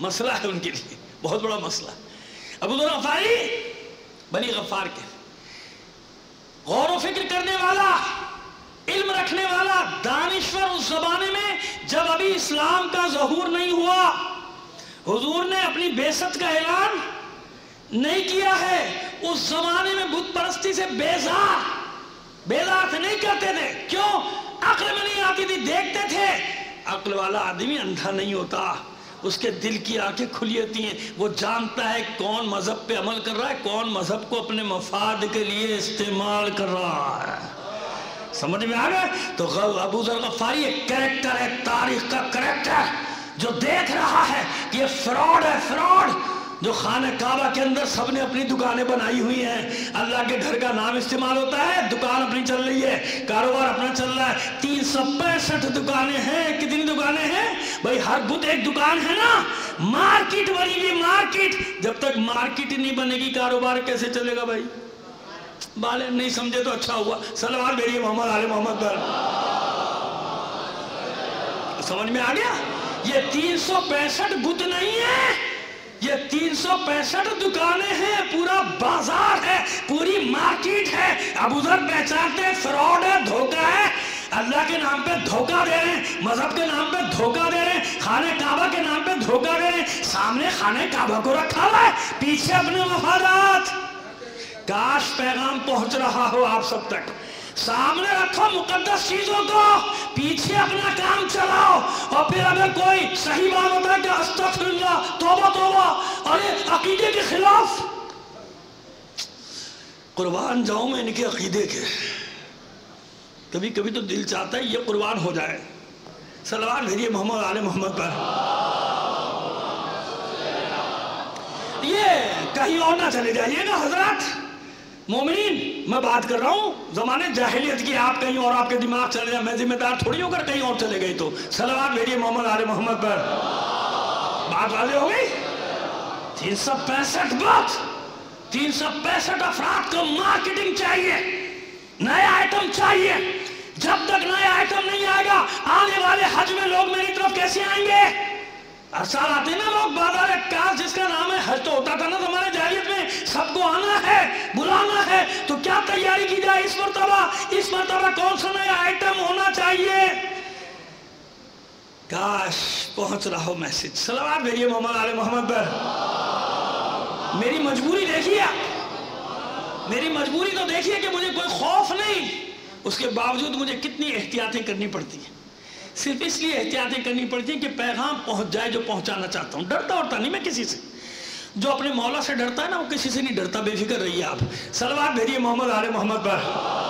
مسئلہ ہے ان کے لیے، بہت بڑا مسئلہ۔ ابو ذر غفاری بنی غفار کے، غور و فکر کرنے والا، علم رکھنے والا، دانشور اس زمانے میں جب ابھی اسلام کا ظہور نہیں ہوا، حضور نے اپنی بعثت کا اعلان نہیں کیا ہے، اس زمانے میں بت پرستی سے بیزار بیزار تھے، نہیں کرتے تھے۔ کیوں؟ عقل میں نہیں آتی تھی، دیکھتے تھے۔ عقل والا آدمی اندھا نہیں ہوتا، اس کے دل کی آنکھیں کھلی ہوتی ہیں، وہ جانتا ہے کون مذہب پہ عمل کر رہا ہے، کون مذہب کو اپنے مفاد کے لیے استعمال کر رہا ہے۔ سمجھ میں آ گیا؟ تو ابو ذر غفاری ایک کریکٹر ہے، تاریخ کا کریکٹر، جو دیکھ رہا ہے کہ یہ فراڈ ہے، فراڈ۔ جو خانہ کعبہ کے اندر سب نے اپنی دکانیں بنائی ہوئی ہیں، اللہ کے گھر کا نام استعمال ہوتا ہے، دکان اپنی چل رہی ہے، کاروبار اپنا چل رہا ہے، تین سو پینسٹھ دکانیں ہیں۔ کتنی دکانیں ہیں بھائی؟ ہر بدھ ایک دکان ہے نا، مارکیٹ بنی ہوئی، مارکیٹ۔ جب تک مارکیٹ نہیں بنے گی کاروبار کیسے چلے گا بھائی؟ بالے نہیں سمجھے تو اچھا ہوا، صلوات بھیجیے محمد آل محمد پر۔ سمجھ میں آ گیا؟ یہ تین سو پینسٹھ بت نہیں ہے، یہ تین سو پینسٹھ دکانیں ہیں، پورا بازار ہے، پوری مارکیٹ ہے۔ ابو ذر پہچانتے ہیں فراڈ ہے، دھوکہ ہے، اللہ کے نام پہ دھوکہ دے رہے ہیں، مذہب کے نام پہ دھوکہ دے رہے ہیں، خانہ کعبہ کے نام پہ دھوکہ دے رہے ہیں۔ سامنے خانہ کعبہ کو رکھا ہوا ہے، پیچھے اپنے مفادات۔ کاش پیغام پہنچ رہا ہو آپ سب تک۔ سامنے رکھو مقدس چیزوں کو، پیچھے اپنا کام چلاؤ، اور پھر اگر کوئی صحیح بات ہوتا ہے کہ استغفر اللہ، توبہ توبہ، اور یہ عقیدے کے خلاف، قربان جاؤں میں ان کے عقیدے کے۔ کبھی کبھی تو دل چاہتا ہے یہ قربان ہو جائے۔ صلوات بھیجیے محمد آل محمد پر۔ یہ کہیں اور نہ چلے جائیے گا حضرات مومنین، میں بات کر رہا ہوں زمانے جاہلیت کی، آپ کہیں اور آپ کے دماغ چلے جائے، میں ذمہ دار تھوڑی ہو کر کہیں اور چلے گئی تو۔ صلوات بھیجیے محمد آل محمد پر۔ بات واضح ہو گئی؟ تین سو پینسٹھ بات، تین سو پینسٹھ افراد کو مارکیٹنگ چاہیے، نیا آئٹم چاہیے۔ جب تک نیا آئٹم نہیں آئے گا، آنے والے حج میں لوگ میری طرف کیسے آئیں گے؟ ہر سال آتے نا لوگ بازار کاش، جس کا نام ہے حج تو ہوتا تھا نا زمانے جاہلیت میں، سب کو آنا ہے، بلانا ہے، تو کیا تیاری کی جائے اس مرتبہ؟ اس مرتبہ کون سا نیا آئٹم ہونا چاہیے؟ کاش پہنچ رہا ہو میسج۔ صلوات بھیجیے محمد آل محمد پر۔ میری مجبوری دیکھیے، میری مجبوری تو دیکھیے کہ مجھے کوئی خوف نہیں، اس کے باوجود مجھے کتنی احتیاطیں کرنی پڑتی ہیں۔ صرف اس لیے احتیاطیں کرنی پڑتی ہیں کہ پیغام پہنچ جائے جو پہنچانا چاہتا ہوں۔ ڈرتا ہوتا نہیں میں کسی سے، جو اپنے مولا سے ڈرتا ہے نا وہ کسی سے نہیں ڈرتا، بے فکر رہیے آپ۔ صلوات بھیجیے محمد آل محمد پر۔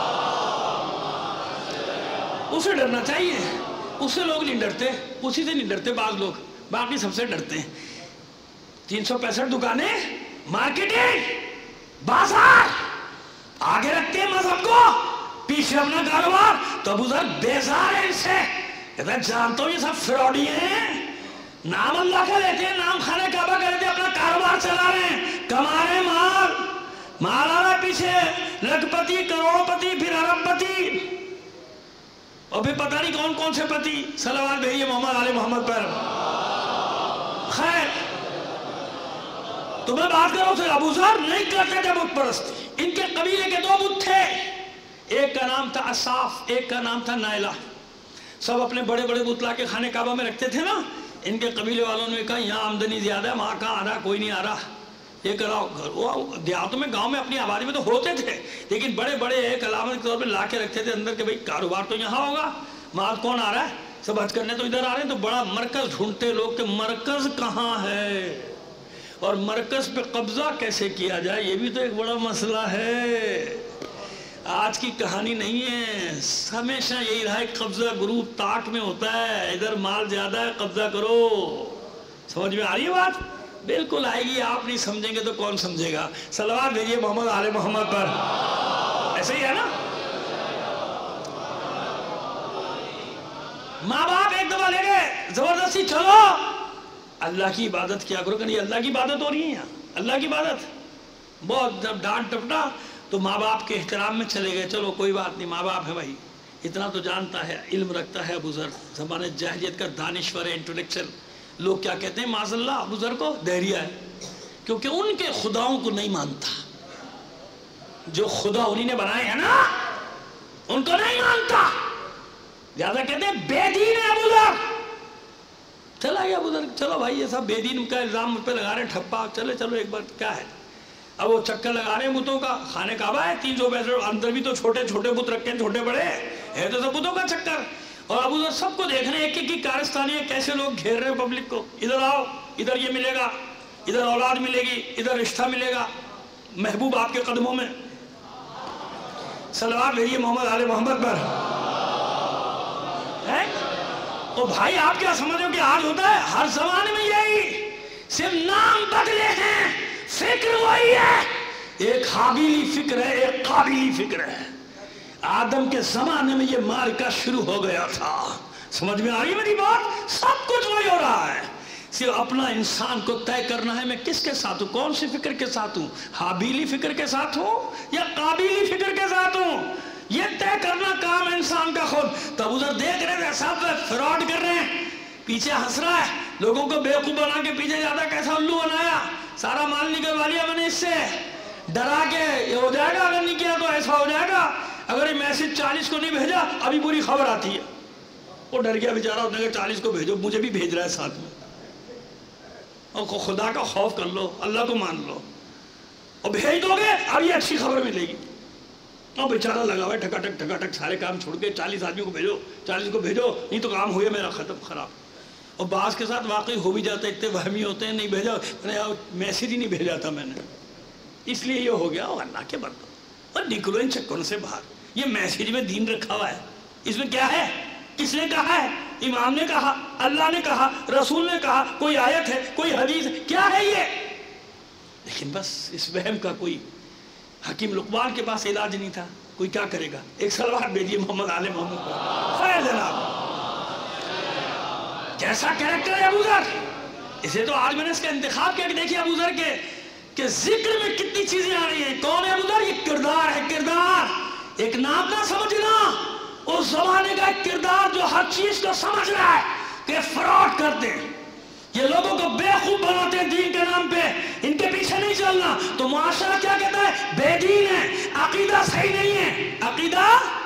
اسے ڈرنا چاہیے، اس سے لوگ نہیں ڈرتے، اسی سے نہیں ڈرتے بعض لوگ، باقی سب سے ڈرتے ہیں۔ تین سو پینسٹھ دکانیں، مارکیٹنگ، بازار، آگے رکھتے ہیں مذہب کو، پیچھے اپنا کاروبار۔ تو ابو ذر بیزار ہے ان سے، کہتا ہے جانتا ہوں یہ سب فراڈی ہیں، نام اللہ کا لیتے ہیں، نام خانہ کعبہ کا لیتے ہیں، اپنا کاروبار چلا رہے ہیں، کما رہے ہیں مال، مال آ رہا ہے پیچھے، لکھ پتی، کروڑ پتی، پھر ارب پتی، اور پھر پتہ نہیں کون کون سے پتی۔ صلوات بھیجیے محمد آل محمد پر۔ خیر تو میں بات کر رہا ہوں، ابو ذر نہیں کرتے تھے بت پرستی۔ ان کے قبیلے کے دو بت تھے، ایک کا نام تھا اصاف، ایک کا نام تھا نائلہ۔ سب اپنے بڑے بڑے بت لا کے خانے کعبہ میں رکھتے تھے نا۔ ان کے قبیلے والوں نے کہا یہاں آمدنی زیادہ ہے، وہاں کہاں آ رہا، کوئی نہیں آ رہا، یہ کراؤ۔ دیہاتوں میں، گاؤں میں اپنی آبادی میں تو ہوتے تھے، لیکن بڑے بڑے ایک علامت کے طور پہ لا کے رکھتے تھے اندر کہ بھئی کاروبار تو یہاں ہوگا، وہاں کون آ رہا ہے، سب حج کرنے تو ادھر آ رہے ہیں۔ تو بڑا مرکز ڈھونڈتے لوگ کہ مرکز کہاں ہے، اور مرکز پہ قبضہ کیسے کیا جائے، یہ بھی تو ایک بڑا مسئلہ ہے۔ آج کی کہانی نہیں ہے، ہمیشہ یہی رہا ہے، قبضہ گروپ تاک میں ہوتا ہے، ادھر مال زیادہ ہے قبضہ کرو۔ سمجھ میں آ رہی ہے بات؟ بالکل آئے گی، آپ نہیں سمجھیں گے تو کون سمجھے گا۔ صلوات بھیجیے محمد آل محمد پر۔ ایسے ہی ہے نا؟ ماں باپ ایک دفعہ لے گئے زبردستی، چلو اللہ کی عبادت کیا کرو، کہ اللہ کی عبادت ہو رہی ہے یہاں، اللہ کی عبادت۔ بہت جب ڈانٹ ٹپٹا تو ماں باپ کے احترام میں چلے گئے، چلو کوئی بات نہیں، ماں باپ ہے بھائی، اتنا تو جانتا ہے، علم رکھتا ہے ابو ذر، زمانے جاہلیت کا دانشور ہے، انٹلیکچل، لوگ کیا کہتے ہیں معاذ اللہ ابو ذر کو؟ دہریہ ہے، کیونکہ ان کے خداؤں کو نہیں مانتا، جو خدا انہی نے بنائے ہیں نا ان کو نہیں مانتا، لہذا کہتے ہیں بے دین ہے ابو ذر۔ چلا گیا ابو ذر، چلو بھائی یہ سب بے دین کا الزام مجھ پہ لگا رہے ہیں، ٹھپا، چلے چلو ایک بار کیا ہے، اب وہ چکر لگا رہے ہیں بتوں کا، خانہ کعبہ ہے تین سو پینسٹھ، اندر بھی تو چھوٹے چھوٹے بت رکھے ہیں، چھوٹے بڑے ہے تو سب بتوں کا چکر، اور ابو ذر سب کو دیکھ رہے ہیں، ایک ایک کی کارستانی ہے، کیسے لوگ گھیر رہے ہیں پبلک کو، ادھر آؤ، ادھر یہ ملے گا، ادھر اولاد ملے گی، ادھر رشتہ ملے گا، محبوب آپ کے قدموں میں، صلوات بھیجیے محمد آل محمد پر۔ تو بھائی آپ کیا سمجھو کہ آج ہوتا ہے؟ ہر زمانے میں یہی، صرف نام بدلے ہیں، فکر وہی ہے، ایک حابیلی فکر ہے، ایک قابلی فکر ہے۔ آدم کے زمانے میں یہ معرکہ شروع ہو گیا تھا، سمجھ میں آ رہی ہے میری بات؟ سب کچھ وہی ہو رہا ہے، صرف اپنا انسان کو طے کرنا ہے میں کس کے ساتھ ہوں، کون سی فکر کے ساتھ ہوں، حابیلی فکر کے ساتھ ہوں یا قابلی فکر کے ساتھ ہوں، یہ طے کرنا کام انسان کا خود۔ تو ابو ذر دیکھ رہے تھے سب فراڈ کر رہے ہیں، پیچھے ہنس رہا ہے، لوگوں کو بیوقوف بنا کے پیچھے جاتا کیسا الو بنایا، سارا مال نکلوا لیا میں نے اس سے، ڈرا کے یہ ہو جائے گا، اگر نہیں کیا تو ایسا ہو جائے گا، اگر یہ میسج چالیس کو نہیں بھیجا ابھی پوری خبر آتی ہے، وہ ڈر گیا بیچارہ، اس نے کہا چالیس کو بھیجو، مجھے بھی بھیج رہا ہے ساتھ میں، اور خدا کا خوف کر لو، اللہ کو مان لو، اور بھیج دو گے اب یہ اچھی خبر ملے گی، اور بیچارہ لگا ہوا ہے ٹھکا ٹک ٹھکا ٹک سارے کام چھوڑ کے چالیس آدمی کو بھیجو، چالیس کو بھیجو، نہیں تو کام ہوئے میرا ختم خراب، اور بعض کے ساتھ واقعی ہو بھی جاتا ہے، اتنے وہمی ہوتے ہیں، نہیں بھیجا، میسیج ہی نہیں بھیجا تھا میں نے، اس لیے یہ ہو گیا، اور اللہ کے بندو اور نکلو ان چکروں سے باہر، یہ میسیج میں دین رکھا ہوا ہے، اس میں کیا ہے، کس نے کہا ہے، امام نے کہا، اللہ نے کہا، رسول نے کہا، کوئی آیت ہے، کوئی حدیث ہے، کیا ہے یہ؟ لیکن بس اس وہم کا کوئی، حکیم لقمان کے پاس علاج نہیں تھا، کوئی کیا کرے گا؟ ایک صلوات بھیجیے محمد آل محمد پر، خیر جناب، کیسا کریکٹر ہے ابو ذر، اسے تو آج میں نے اس کا انتخاب کیا کہ دیکھیے ابو ذر کے کہ ذکر میں کتنی چیزیں آ رہی ہیں، کون ہے ابو ذر؟ یہ کردار ہے، کردار، ایک نام نہ سمجھنا، اس زمانے کا ایک کردار جو ہر چیز کو سمجھ رہا ہے کہ فراڈ کرتے ہیں، یہ لوگوں کو بیوقوف بناتے ہیں دین کے نام پہ، ان کے پیچھے نہیں چلنا، تو معاشرہ کیا کہتا ہے؟ بے دین ہے، عقیدہ صحیح نہیں ہے، عقیدہ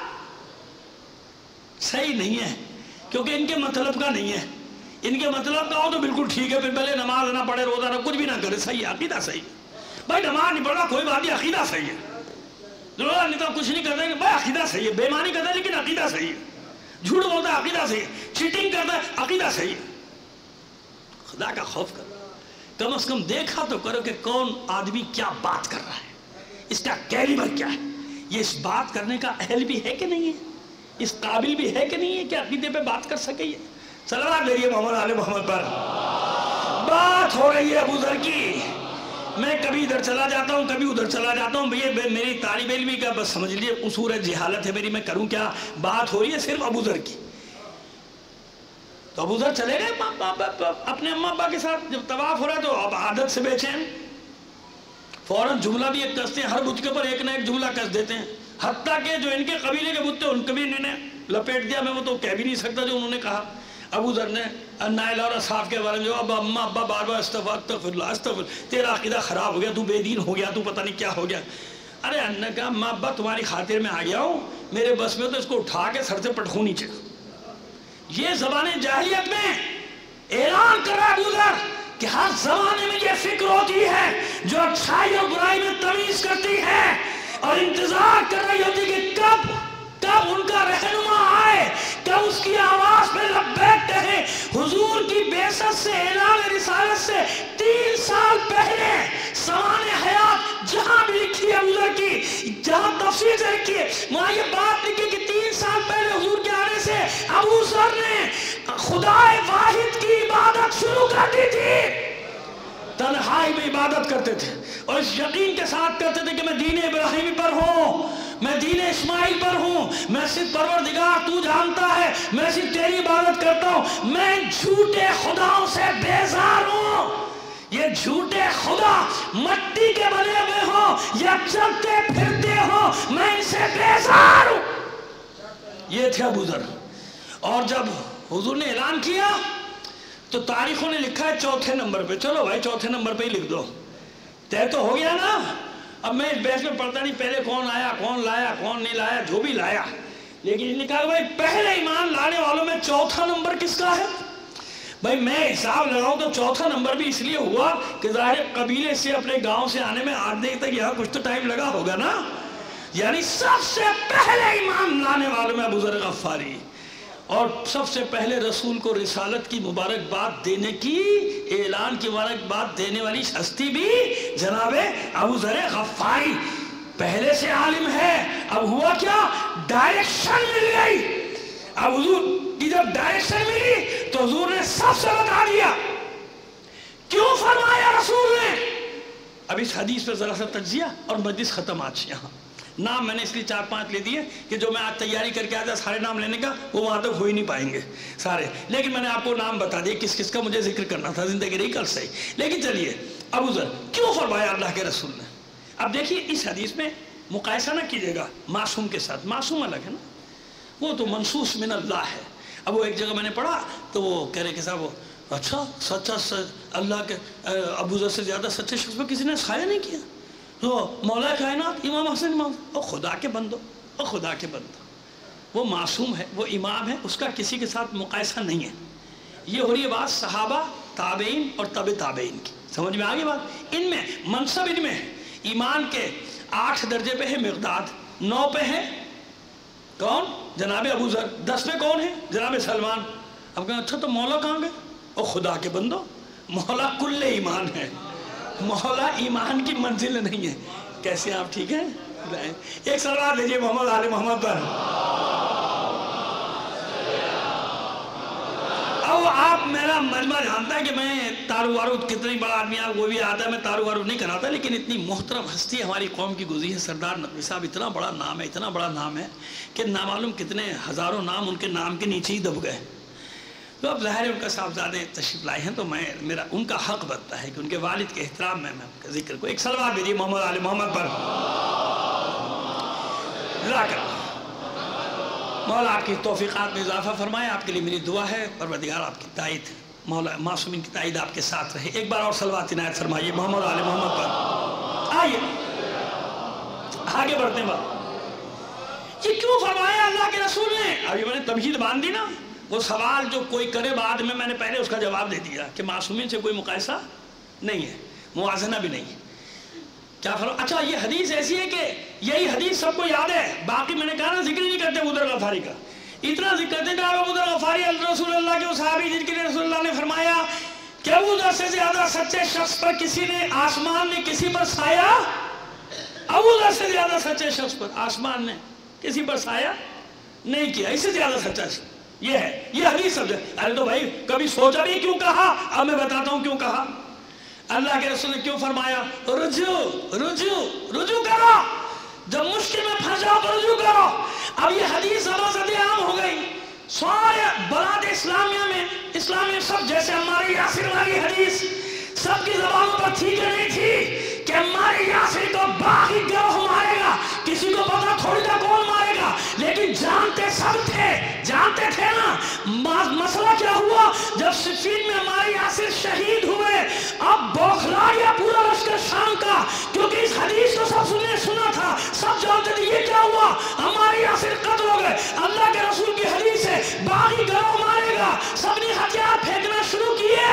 صحیح نہیں ہے، کیونکہ ان کے مطلب کا نہیں ہے، ان کے مطلب کا ہو تو بالکل ٹھیک ہے، پھر پہلے نماز نہ پڑھے، روزہ نہ، کچھ بھی نہ کرے، صحیح ہے، عقیدہ صحیح ہے، بھائی نماز نہیں پڑھا کوئی بات نہیں، عقیدہ صحیح ہے، روزہ نہیں تو کچھ نہیں کرتے بھائی عقیدہ صحیح ہے، بے ایمانی کرتا ہے لیکن عقیدہ صحیح ہے، جھوٹ بولتا ہے عقیدہ صحیح ہے، چیٹنگ کرتا ہے عقیدہ صحیح ہے، خدا کا خوف کرو، کم از کم دیکھا تو کرو کہ کون آدمی کیا بات کر رہا ہے، اس کا کیلیبر کیا ہے، یہ اس بات کرنے کا اہل بھی ہے کہ نہیں ہے، اس قابل بھی ہے کہ نہیں ہے کہ عقیدے پہ بات کر سکے، یہ صلوات بھیجیے محمد آل محمد پر۔ بات ہو رہی ہے ابو ذر کی، میں کبھی ادھر چلا جاتا ہوں کبھی ادھر چلا جاتا ہوں، یہ میری طالب علمی کا بس سمجھ لیے قصور ہے، جہالت ہے میری، میں کروں کیا، بات ہو رہی ہے صرف ابو ذر کی، تو ابو ذر چلے گئے اپنے اماں ابا کے ساتھ، جب طواف ہو رہا ہے تو اب عادت سے بے چین، فوراً جملہ بھی ایک کستے ہیں، ہر بت کے اوپر ایک نہ ایک جملہ کس دیتے ہیں، حتیٰ کہ جو ان کے قبیلے کے بت تھے ان کو بھی انہوں نے لپیٹ دیا، میں وہ تو کہہ بھی نہیں سکتا جو انہوں نے کہا، ابو ذر نے النائل اور اصحاب کے بارے میں جو اب اماں ابا بار بار استغفار استغفر اللہ استغفر، تیرا عقیدہ خراب ہو گیا، تو بے دین ہو گیا، تو پتہ نہیں کیا ہو گیا، ارے انہوں نے کہا اماں ابا تمہاری خاطر میں آ گیا ہوں، میرے بس میں تو اس کو اٹھا کے سر سے پٹخوں نیچے، یہ زبان جاہلیت میں اعلان کر رہا ہے ابو ذر کہ ہر زمانے میں یہ فکر ہوتی ہے جو اچھائی اور برائی میں تمیز کرتی ہے، اور انتظار کر رہی ہوتی کہ کب کب ان کا رہنما آئے، کب اس کی آواز پہ لبیک کہے۔ حضور کی بعثت سے، اعلان رسالت سے تین سال پہلے زمان حیات جہاں بھی لکھی ہے ابو ذر کی، جہاں تفصیل سے لکھی ہے وہاں یہ بات لکھی کہ تین سال پہلے حضور کے آنے سے ابو ذر نے خدا واحد کی عبادت شروع کر دی تھی، تنہائی میں عبادت کرتے تھے، اور اس یقین کے ساتھ کرتے تھے کہ میں دین ابراہیمی پر ہوں، میں دین اسماعیل پر ہوں، میں صرف پروردگار تو جانتا ہے، میں صرف تیری عبادت کرتا ہوں، میں جھوٹے خداؤں سے بیزار ہوں، یہ جھوٹے خدا مٹی کے بنے ہوئے ہوں یا چلتے پھرتے ہوں، میں ان سے بیزار ہوں۔ یہ تھے ابو ذر، اور جب حضور نے اعلان کیا تو تاریخوں نے لکھا ہے چوتھے نمبر پہ. چلو بھائی چوتھے نمبر پہ ہی لکھ دو, طے تو ہو گیا نا. اب میں اس بحث میں پڑھتا نہیں پہلے کون آیا کون لایا کون نہیں لایا, جو بھی لایا, لیکن لکھا ہے بھائی پہلے ایمان لانے والوں میں چوتھا نمبر کس کا ہے. بھائی میں حساب لگاؤں تو چوتھا نمبر بھی اس لیے ہوا کہ ظاہر قبیلے سے اپنے گاؤں سے آنے میں آٹھ دن تک یہاں کچھ تو ٹائم لگا ہوگا نا. یعنی سب سے پہلے ایمان لانے والوں میں ابو ذر غفاری, اور سب سے پہلے رسول کو رسالت کی مبارکباد دینے کی, اعلان کی مبارکباد دینے والی ہستی بھی جناب ابو ذر غفاری. پہلے سے عالم ہے, اب ہوا کیا, ڈائریکشن مل گئی. اب حضور کی جب ڈائریکشن ملی تو حضور نے سب سے بتا دیا. کیوں فرمایا رسول نے؟ اب اس حدیث پہ ذرا سا تجزیہ اور مجلس ختم. آج یہاں نام میں نے اس لیے چار پانچ لے دیے کہ جو میں آج تیاری کر کے آیا تھا سارے نام لینے کا وہ وہاں تک ہو ہی نہیں پائیں گے سارے, لیکن میں نے آپ کو نام بتا دیا کس کس کا مجھے ذکر کرنا تھا, زندگی رہی کل سے ہی. لیکن چلیے, ابو ذر کیوں فرمایا اللہ کے رسول نے؟ اب دیکھیے اس حدیث میں مقایسہ نہ کیجیے گا معصوم کے ساتھ. معصوم الگ ہے نا, وہ تو منصوص من اللہ ہے. اب وہ ایک جگہ میں نے پڑھا تو وہ کہہ رہے کہ صاحب وہ اچھا سچا اللہ کے ابو ذر سے زیادہ سچے شخص پہ کسی نے سایہ نہیں کیا. تو مولا کائنات امام حسن امام, او خدا کے بندو, او خدا کے بندو, وہ معصوم ہے, وہ امام ہے, اس کا کسی کے ساتھ مقایسہ نہیں ہے. یہ ہو رہی ہے بات صحابہ تابعین اور تبع تابعین کی. سمجھ میں آگے بات؟ ان میں منصب ان میں ہے. ایمان کے آٹھ درجے پہ ہے مقداد, نو پہ ہے کون؟ جناب ابو ذر. دس میں کون ہے؟ جناب سلمان. اب کہیں اچھا تو مولا کہاں گئے؟ او خدا کے بندو, مولا کل ایمان ہے, مولا ایمان کی منزل نہیں ہے. کیسے آپ ٹھیک ہیں؟ ایک صلوات لیجئے محمد آل محمد پر. اب آپ میرا مجمع جانتا ہے کہ میں تارو وارو کتنی بڑا آدمی ہے, وہ بھی آتا ہے, میں تارو وارو نہیں کراتا, لیکن اتنی محترم ہستی ہماری قوم کی گزری ہے سردار نقوی صاحب. اتنا بڑا نام ہے, اتنا بڑا نام ہے کہ نامعلوم کتنے ہزاروں نام ان کے نام کے نیچے ہی دب گئے. تو اب ظاہر ان کا صاحبزادے تشریف لائے ہیں تو میں میرا ان کا حق بنتا ہے کہ ان کے والد کے احترام میں میں ان کا ذکر کو. ایک صلوات بھیجیے محمد آل محمد پر. جزاک اللہ, مولا آپ کی توفیقات میں اضافہ فرمائے. آپ کے لیے میری دعا ہے, پروردگار آپ کی تائید, مولا معصومین کی تائید آپ کے ساتھ رہے. ایک بار اور صلوات عنایت فرمائیے محمد آل محمد پر. آئیے آگے بڑھتے ہیں. بات یہ کیوں فرمایا اللہ کے رسول نے؟ ابھی میں نے تمہید باندھ دی نا. وہ سوال جو کوئی کرے بعد میں, میں نے پہلے اس کا جواب دے دیا کہ معصومین سے کوئی مقایسہ نہیں ہے, موازنہ بھی نہیں. کیا فرق؟ اچھا یہ حدیث ایسی ہے کہ یہی حدیث سب کو یاد ہے, باقی میں نے کہا نا ذکر نہیں کرتے ابو ذر غفاری کا. اتنا ذکر کرتے کہ ابو ذر غفاری رسول اللہ کے صحابی جن کے لیے رسول اللہ نے فرمایا کہ ابو ذر سے زیادہ سچے شخص پر کسی نے, آسمان نے کسی پر سایہ, ابو ذر سے زیادہ سچے شخص پر آسمان نے کسی پر سایہ نہیں کیا, اس سے زیادہ سچا شخص یہ ہے. یہ حدیث سمجھے. ارے تو بھائی کبھی سوچا نہیں کیوں کہا؟ اب میں بتاتا ہوں کیوں کہا. اللہ کے رسول نے کیوں فرمایا رجوع رجوع رجوع کرو, جب مشکل میں پھنس جاؤ تو رجوع کرو. اب یہ حدیث زبان عام ہو گئی سارے بلاد اسلامیہ میں. اسلامیہ سب جیسے ہماری یاسر والی حدیث سب کی زبانوں پر تھی کہ نہیں تھی کہ ہماری یاسر کو باقی گروہ مارے گا. کسی کو پتا تھوڑی تھا کون مارے گا, لیکن جانتے سب تھے, جانتے تھے نا. مسئلہ کیا ہوا جب صفین میں ہمارے یاسر شہید ہوئے, اب بوکھلا گیا پورا لشکر شام کا, کیونکہ اس حدیث کو سب سننے سنا تھا, سب جانتے تھے یہ کیا ہوا, ہمارے یاسر قتل ہو گئے. اللہ کے رسول کی حدیث ہے باقی گروہ مارے گا. سب نے ہتھیار پھینکنا شروع کیے,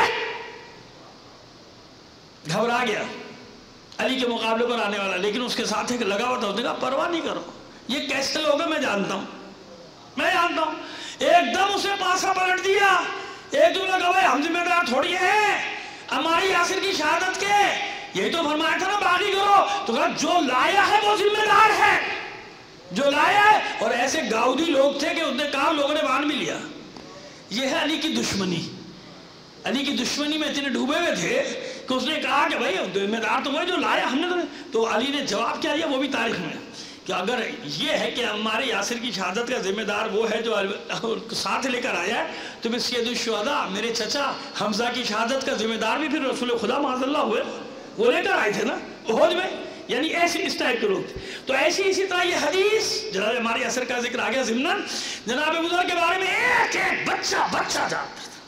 گھبرا گیا علی کے مقابلے پر آنے والا, لیکن اس کے ساتھ ایک لگا ہوا تھا. اس نے کہا پرواہ نہیں کرو, یہ کیسے لوگ ہیں میں جانتا ہوں, میں جانتا ہوں. ایک دم اسے پاسا پلٹ دیا. ایک دم لگا بھائی ہم ذمہ دار تھوڑی ہیں ہماری یاسر کی شہادت کے, یہی تو فرمایا تھا نا باقی کرو. تو کہا جو لایا ہے وہ ذمہ دار ہے, جو لایا ہے. اور ایسے گاؤدی لوگ تھے کہ اس نے کہا لوگوں نے مان بھی لیا. یہ ہے علی کی دشمنی. علی کی دشمنی میں اتنے ڈوبے ہوئے تھے کہ اس نے کہا کہ بھائی ذمہ دار تو وہ جو لایا ہم نے. تو علی نے جواب کیا دیا وہ بھی تاریخ میں کہ اگر یہ ہے کہ ہمارے یاسر کی شہادت کا ذمہ دار وہ ہے جو ساتھ لے کر آیا ہے, تو پھر سید الشہداء میرے چچا حمزہ کی شہادت کا ذمہ دار بھی پھر رسول خدا معاذ اللہ ہوئے, وہ لے کر آئے تھے نا احد میں. یعنی ایسی اس ٹائپ کے لوگ تھے. تو ایسی اسی طرح یہ حدیث جناب ہمارے یاسر کا ذکر آ گیا ضمناً. جناب ابو ذر کے بارے میں ایک ایک بچہ بچہ جانتا تھا,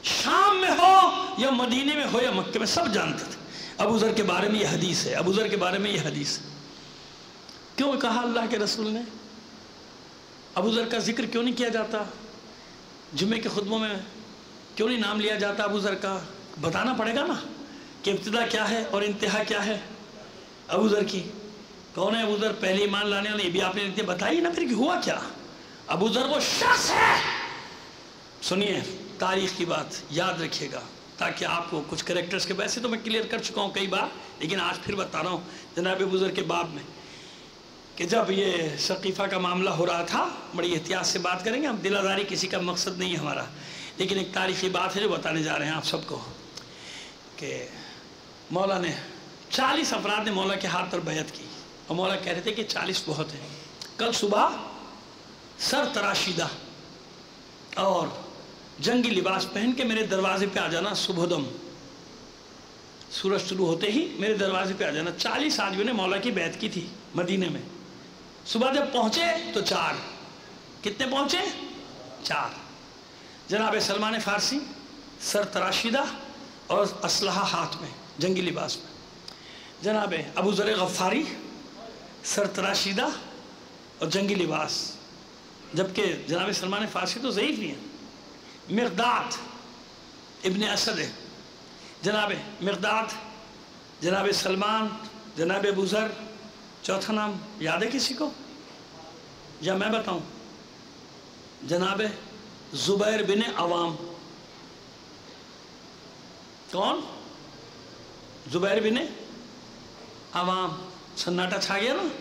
شام میں ہو یا مدینے میں ہو یا مکے میں، سب جانتے تھے ابو ذر کے بارے میں یہ حدیث ہے، ابو ذر کے بارے میں یہ حدیث ہے۔ کیوں کہا اللہ کے رسول نے؟ ابو ذر کا ذکر کیوں نہیں کیا جاتا جمعے کے خطبوں میں؟ کیوں نہیں نام لیا جاتا ابو ذر کا؟ بتانا پڑے گا نا کہ ابتدا کیا ہے اور انتہا کیا ہے ابو ذر کی۔ کون ہے ابو ذر؟ پہلے ایمان لانے والے، یہ بھی آپ نے بتائی نا پھر کہ ہوا کیا۔ ابو ذر وہ شخص ہے، سنیے تاریخ کی بات یاد رکھیے گا تاکہ آپ کو کچھ کریکٹرز کے، ویسے تو میں کلیئر کر چکا ہوں کئی بار لیکن آج پھر بتا رہا ہوں جناب ابو ذر کے باب میں، کہ جب یہ ثقیفہ کا معاملہ ہو رہا تھا، بڑی احتیاط سے بات کریں گے ہم، دل آزاری کسی کا مقصد نہیں ہے ہمارا، لیکن ایک تاریخی بات ہے جو بتانے جا رہے ہیں آپ سب کو، کہ مولا نے چالیس افراد نے مولا کے ہاتھ پر بیعت کی اور مولا کہہ رہے تھے کہ چالیس بہت ہیں، کل صبح سر تراشیدہ اور جنگی لباس پہن کے میرے دروازے پہ آ جانا، صبح دم سورج طلوع ہوتے ہی میرے دروازے پہ آ جانا۔ چالیس آدمیوں نے مولا کی بیعت کی تھی مدینے میں، صبح جب پہنچے تو چار، کتنے پہنچے؟ چار، جناب سلمان فارسی سر تراشیدہ اور اسلحہ ہاتھ میں جنگی لباس میں، جناب ابو ذر غفاری سر تراشیدہ اور جنگی لباس، جبکہ جناب سلمان فارسی تو ضعیف ہی ہیں۔ مقداد ابن اسد ہے، جناب مقداد، جناب سلمان، جناب ابو ذر، چوتھا نام یاد ہے کسی کو یا میں بتاؤں؟ جناب زبیر بن عوام۔ کون؟ زبیر بن عوام۔ سناٹا چھا گیا نا،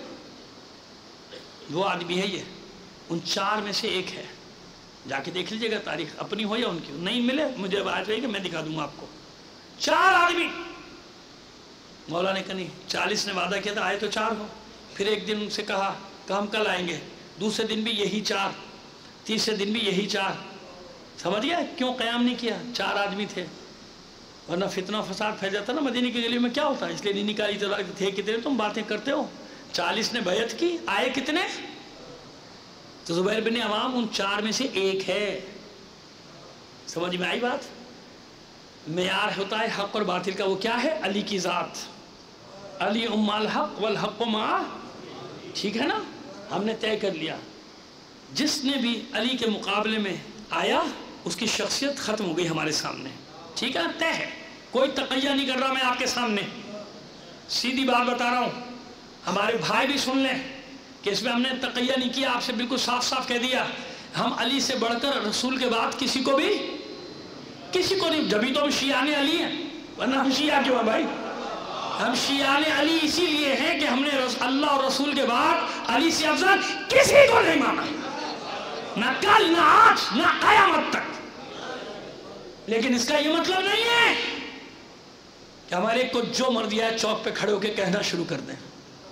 وہ آدمی ہے یہ، ان چار میں سے ایک ہے، جا کے دیکھ لیجئے گا تاریخ اپنی ہو یا ان کی، نہیں ملے مجھے آج رہی کہ میں دکھا دوں گا آپ کو، چار آدمی۔ مولا نے کہا نہیں، چالیس نے وعدہ کیا تھا آئے تو چار ہو، پھر ایک دن ان سے کہا کہ ہم کل آئیں گے، دوسرے دن بھی یہی چار، تیسرے دن بھی یہی چار، سمجھ گیا کیوں قیام نہیں کیا؟ چار آدمی تھے، ورنہ فتنہ فساد پھیل جاتا نا مدینے کی گلی میں، کیا ہوتا ہے؟ اس لیے نہیں نکالی چلا، تھے کتنے تم باتیں کرتے ہو؟ چالیس نے بیعت کی، آئے کتنے؟ تو زبیر بن عوام ان چار میں سے ایک ہے۔ سمجھ میں آئی بات؟ معیار ہوتا ہے حق اور باطل کا، وہ کیا ہے؟ علی کی ذات، علی ام الحق والحق مع، ٹھیک ہے نا؟ ہم نے طے کر لیا جس نے بھی علی کے مقابلے میں آیا اس کی شخصیت ختم ہو گئی ہمارے سامنے، ٹھیک ہے؟ طے ہے، کوئی تقیہ نہیں کر رہا میں آپ کے سامنے، سیدھی بات بتا رہا ہوں، ہمارے بھائی بھی سن لیں کہ اس میں ہم نے تقیہ نہیں کیا، آپ سے بالکل صاف صاف کہہ دیا ہم علی سے بڑھ کر رسول کے بعد کسی کو بھی کسی کو نہیں، جبھی تو ہم شیعان علی ہیں، ورنہ ہم شیعہ کیوں ہیں بھائی؟ ہم شیعان علی اسی لیے ہیں کہ ہم نے اللہ اور رسول کے بعد علی سے افضل کسی کو نہیں مانا، نہ کل نہ آج نہ قیامت تک۔ لیکن اس کا یہ مطلب نہیں ہے کہ ہمارے کو جو مرضی ہے چوک پہ کھڑے ہو کے کہنا شروع کر دیں۔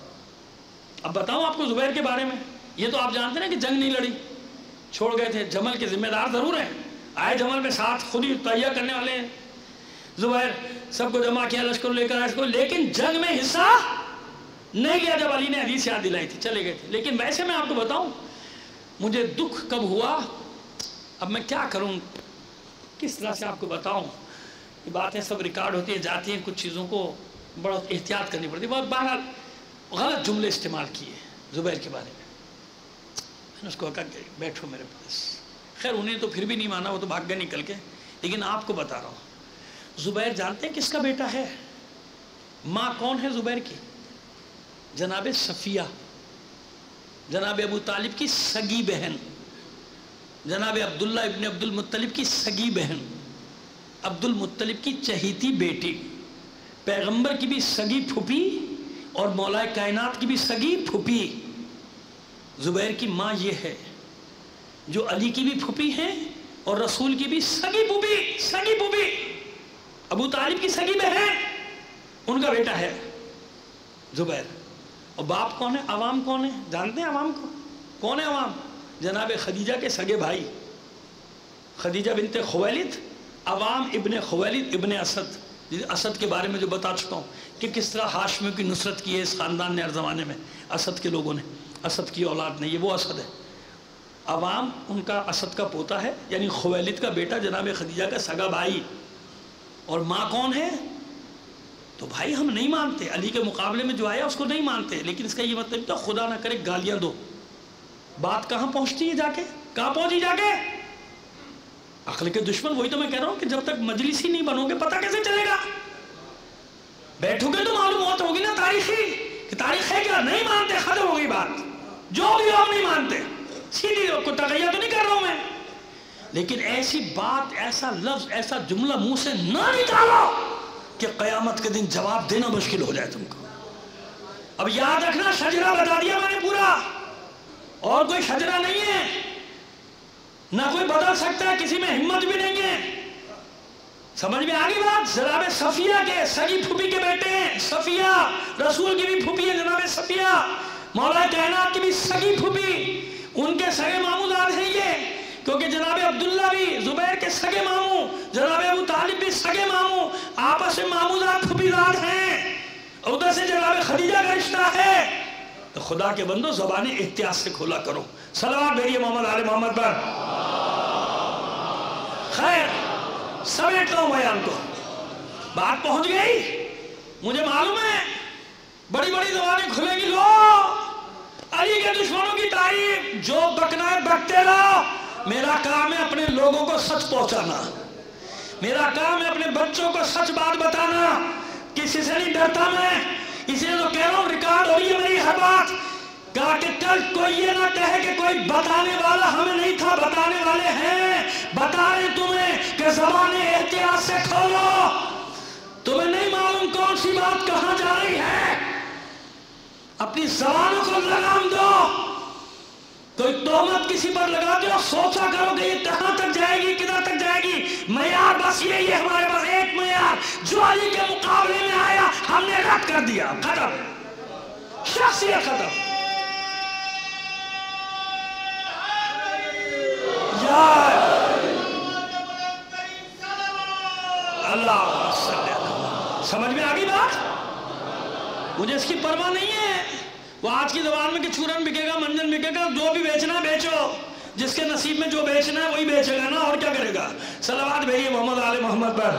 اب بتاؤں آپ کو زبیر کے بارے میں، یہ تو آپ جانتے ہیں کہ جنگ نہیں لڑی، چھوڑ گئے تھے، جمل کے ذمہ دار ضرور ہیں، آئے جمل میں ساتھ خود ہی تہیہ کرنے والے ہیں، زبیر سب کو جمع کیا، لشکر لے کر آئے کو، لیکن جنگ میں حصہ نہیں لیا جب علی نے حدیث یاد دلائی تھی، چلے گئے تھے۔ لیکن ویسے میں آپ کو بتاؤں مجھے دکھ کب ہوا، اب میں کیا کروں، کس طرح سے آپ کو بتاؤں، یہ باتیں سب ریکارڈ ہوتی ہیں جاتی ہیں، کچھ چیزوں کو بڑا احتیاط کرنی پڑتی ہے، بہت بہرحال غلط جملے استعمال کیے زبیر کے بارے میں، میں نے اس کو کہا کہ بیٹھو میرے پاس، خیر انہیں تو پھر بھی نہیں مانا، وہ تو بھاگ گئے نکل کے، لیکن آپ کو بتا رہا ہوں زبیر جانتے ہیں کس کا بیٹا ہے؟ ماں کون ہے زبیر کی؟ جناب صفیہ، جناب ابو طالب کی سگی بہن، جناب عبداللہ ابن عبد المطلب کی سگی بہن، عبد المطلب کی چہیتی بیٹی، پیغمبر کی بھی سگی پھوپھی اور مولا کائنات کی بھی سگی پھوپھی، زبیر کی ماں یہ ہے جو علی کی بھی پھوپھی ہے اور رسول کی بھی سگی پھوپھی، سگی پھوپھی، ابو طالب کی سگی بہن، ان کا بیٹا ہے زبیر۔ اور باپ کون ہے؟ عوام کون ہے؟ جانتے ہیں عوام کو؟ کون ہے عوام؟ جناب خدیجہ کے سگے بھائی، خدیجہ بنت خویلد، عوام ابن خویلد ابن اسد، اسد کے بارے میں جو بتا چکا ہوں کہ کس طرح ہاشمیوں کی نصرت کی ہے اس خاندان نے ہر زمانے میں، اسد کے لوگوں نے، اسد کی اولاد نے، یہ وہ اسد ہے عوام ان کا اسد کا پوتا ہے، یعنی خویلد کا بیٹا جناب خدیجہ کا سگا بھائی، اور ماں کون ہے؟ تو بھائی ہم نہیں مانتے، علی کے مقابلے میں جو آیا اس کو نہیں مانتے، لیکن اس کا یہ مطلب تو خدا نہ کرے گالیاں دو۔ بات کہاں پہنچتی ہے جا کے؟ کہاں پہنچی جا کے؟ عقل کے دشمن، وہی تو میں کہہ رہا ہوں کہ جب تک مجلس ہی نہیں بنو گے پتہ کیسے چلے گا؟ بیٹھو گے تو معلومات ہوگی نا تاریخی کہ تاریخ ہے کیا؟ نہیں مانتے، ختم ہو گئی بات، جو بھی ہو نہیں مانتے، سیدھی کوئی تغیہ تو نہیں کر رہا ہوں میں، لیکن ایسی بات، ایسا لفظ، ایسا جملہ منہ سے نہ نکالو کہ قیامت کے دن جواب دینا مشکل ہو جائے تم کو۔ اب یاد رکھنا، شجرہ بتا دیا میں نے پورا، اور کوئی شجرہ نہیں ہے، نہ کوئی بدل سکتا ہے، کسی میں ہمت بھی نہیں ہے۔ سمجھ میں آگئی بات؟ جناب صفیہ کے سگی پھوپھی کے بیٹے ہیں، صفیہ رسول کی بھی پھوپھی ہے جناب صفیہ، مولا کائنات کی بھی سگی پھوپھی، ان کے سگے ماموداد ہیں یہ، کیونکہ جناب عبداللہ بھی زبیر کے سگے ماموں، جناب ابو طالب بھی سگے ماموں، آپس میں ماموداد پھوپھیداد ہیں، ادھر سے جناب خدیجہ کا رشتہ ہے۔ تو خدا کے بندو زبانیں احتیاط سے کھولا کرو، صلوات بھیجیے محمد آل محمد پر۔ خیر سمیٹتا ہوں بیان کو، بات پہنچ گئی، مجھے معلوم ہے بڑی بڑی زبانیں کھلیں گی، لو علی کے دشمنوں کی تعریف، جو بکنا ہے بکتے رہو، میرا کام ہے اپنے لوگوں کو سچ پہنچانا، میرا کام ہے اپنے بچوں کو سچ بات بتانا، کسی سے نہیں ڈرتا میں، اسی لیے تو کہہ رہا ہوں ریکارڈ ہو رہی ہے میری ہر بات، کہا کہ کل کوئی یہ نہ کہے کہ کوئی بتانے والا ہمیں نہیں تھا، بتانے والے ہیں، بتا رہے تمہیں کہ زبانیں احتیاط سے کھولو، تمہیں نہیں معلوم کون سی بات کہاں جا رہی ہے، اپنی زبانوں کو لگام دو، کوئی تہمت کسی پر لگاتے ہو سوچا کرو کہ یہ کہاں تک جائے گی، کدھر تک جائے گی، معیار بس یہی ہے ہمارے پاس ایک معیار، جو علی کے مقابلے میں آیا ہم نے رد کر دیا، ختم، شخصیت ختم۔ اللہ سمجھ میں آگئی بات؟ مجھے اس کی پرواہ نہیں ہے، وہ آج کی زبان میں کہ چورن بکے گا، منجن بکے گا، جو بھی بیچنا بیچو، جس کے نصیب میں جو بیچنا ہے وہی بیچے گا نا، اور کیا کرے گا؟ صلوات بھیجیے محمد آل محمد پر۔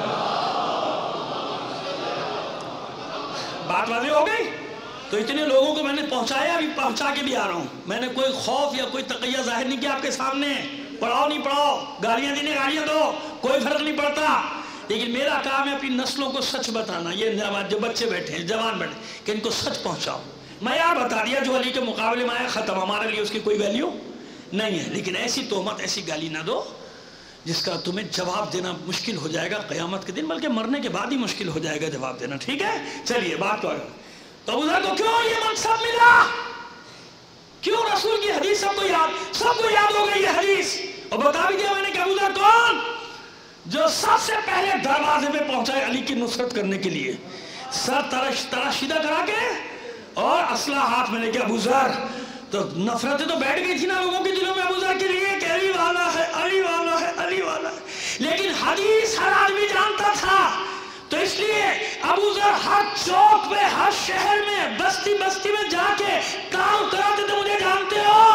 بات واضح ہو گئی؟ تو اتنے لوگوں کو میں نے پہنچایا، ابھی پہنچا کے بھی آ رہا ہوں، میں نے کوئی خوف یا کوئی تقیہ ظاہر نہیں کیا آپ کے سامنے، پڑھاؤ نہیں پڑھاؤ، گالیاں دینے گالیاں دو، کوئی فرق نہیں پڑتا، لیکن میرا کام ہے اپنی نسلوں کو سچ بتانا، یہ جو بچے بیٹھے ہیں، جوان بیٹھے کہ ان کو سچ پہنچاؤ، میں یار بتا دیا جو علی کے مقابلے میں آیا ختم، ہمارے لیے اس کی کوئی ویلیو نہیں ہے، لیکن ایسی تہمت، ایسی گالی نہ دو جس کا تمہیں جواب دینا مشکل ہو جائے گا قیامت کے دن، بلکہ مرنے کے بعد ہی مشکل ہو جائے گا جواب دینا، ٹھیک ہے؟ چلیے بات تو آگا، تو ابو ذر کو کیوں یہ منصب ملا؟ کیوں رسول کی حدیث سب کو یاد سب کو یاد ہو گئی یہ حدیث، اور بتا بھی دیا میں نے کہ ابو ذر کون؟ جو سب سے پہلے دروازے پہ پہنچائے علی کی نصرت کرنے کے لیے، سر ترش تراشیدہ کرا کے اور اسلحہ ہاتھ میں لے کے ابو ذر، تو نفرتیں تو بیٹھ گئی تھی نا لوگوں کے دلوں میں ابو ذر کے لیے کہ علی والا ہے، علی والا ہے، علی والا ہے، لیکن حدیث ہر آدمی جانتا تھا، تو اس لیے ابو ذر ہر چوک پہ، ہر شہر میں، بستی بستی میں جا کے کام کراتے تھے، مجھے جانتے ہو؟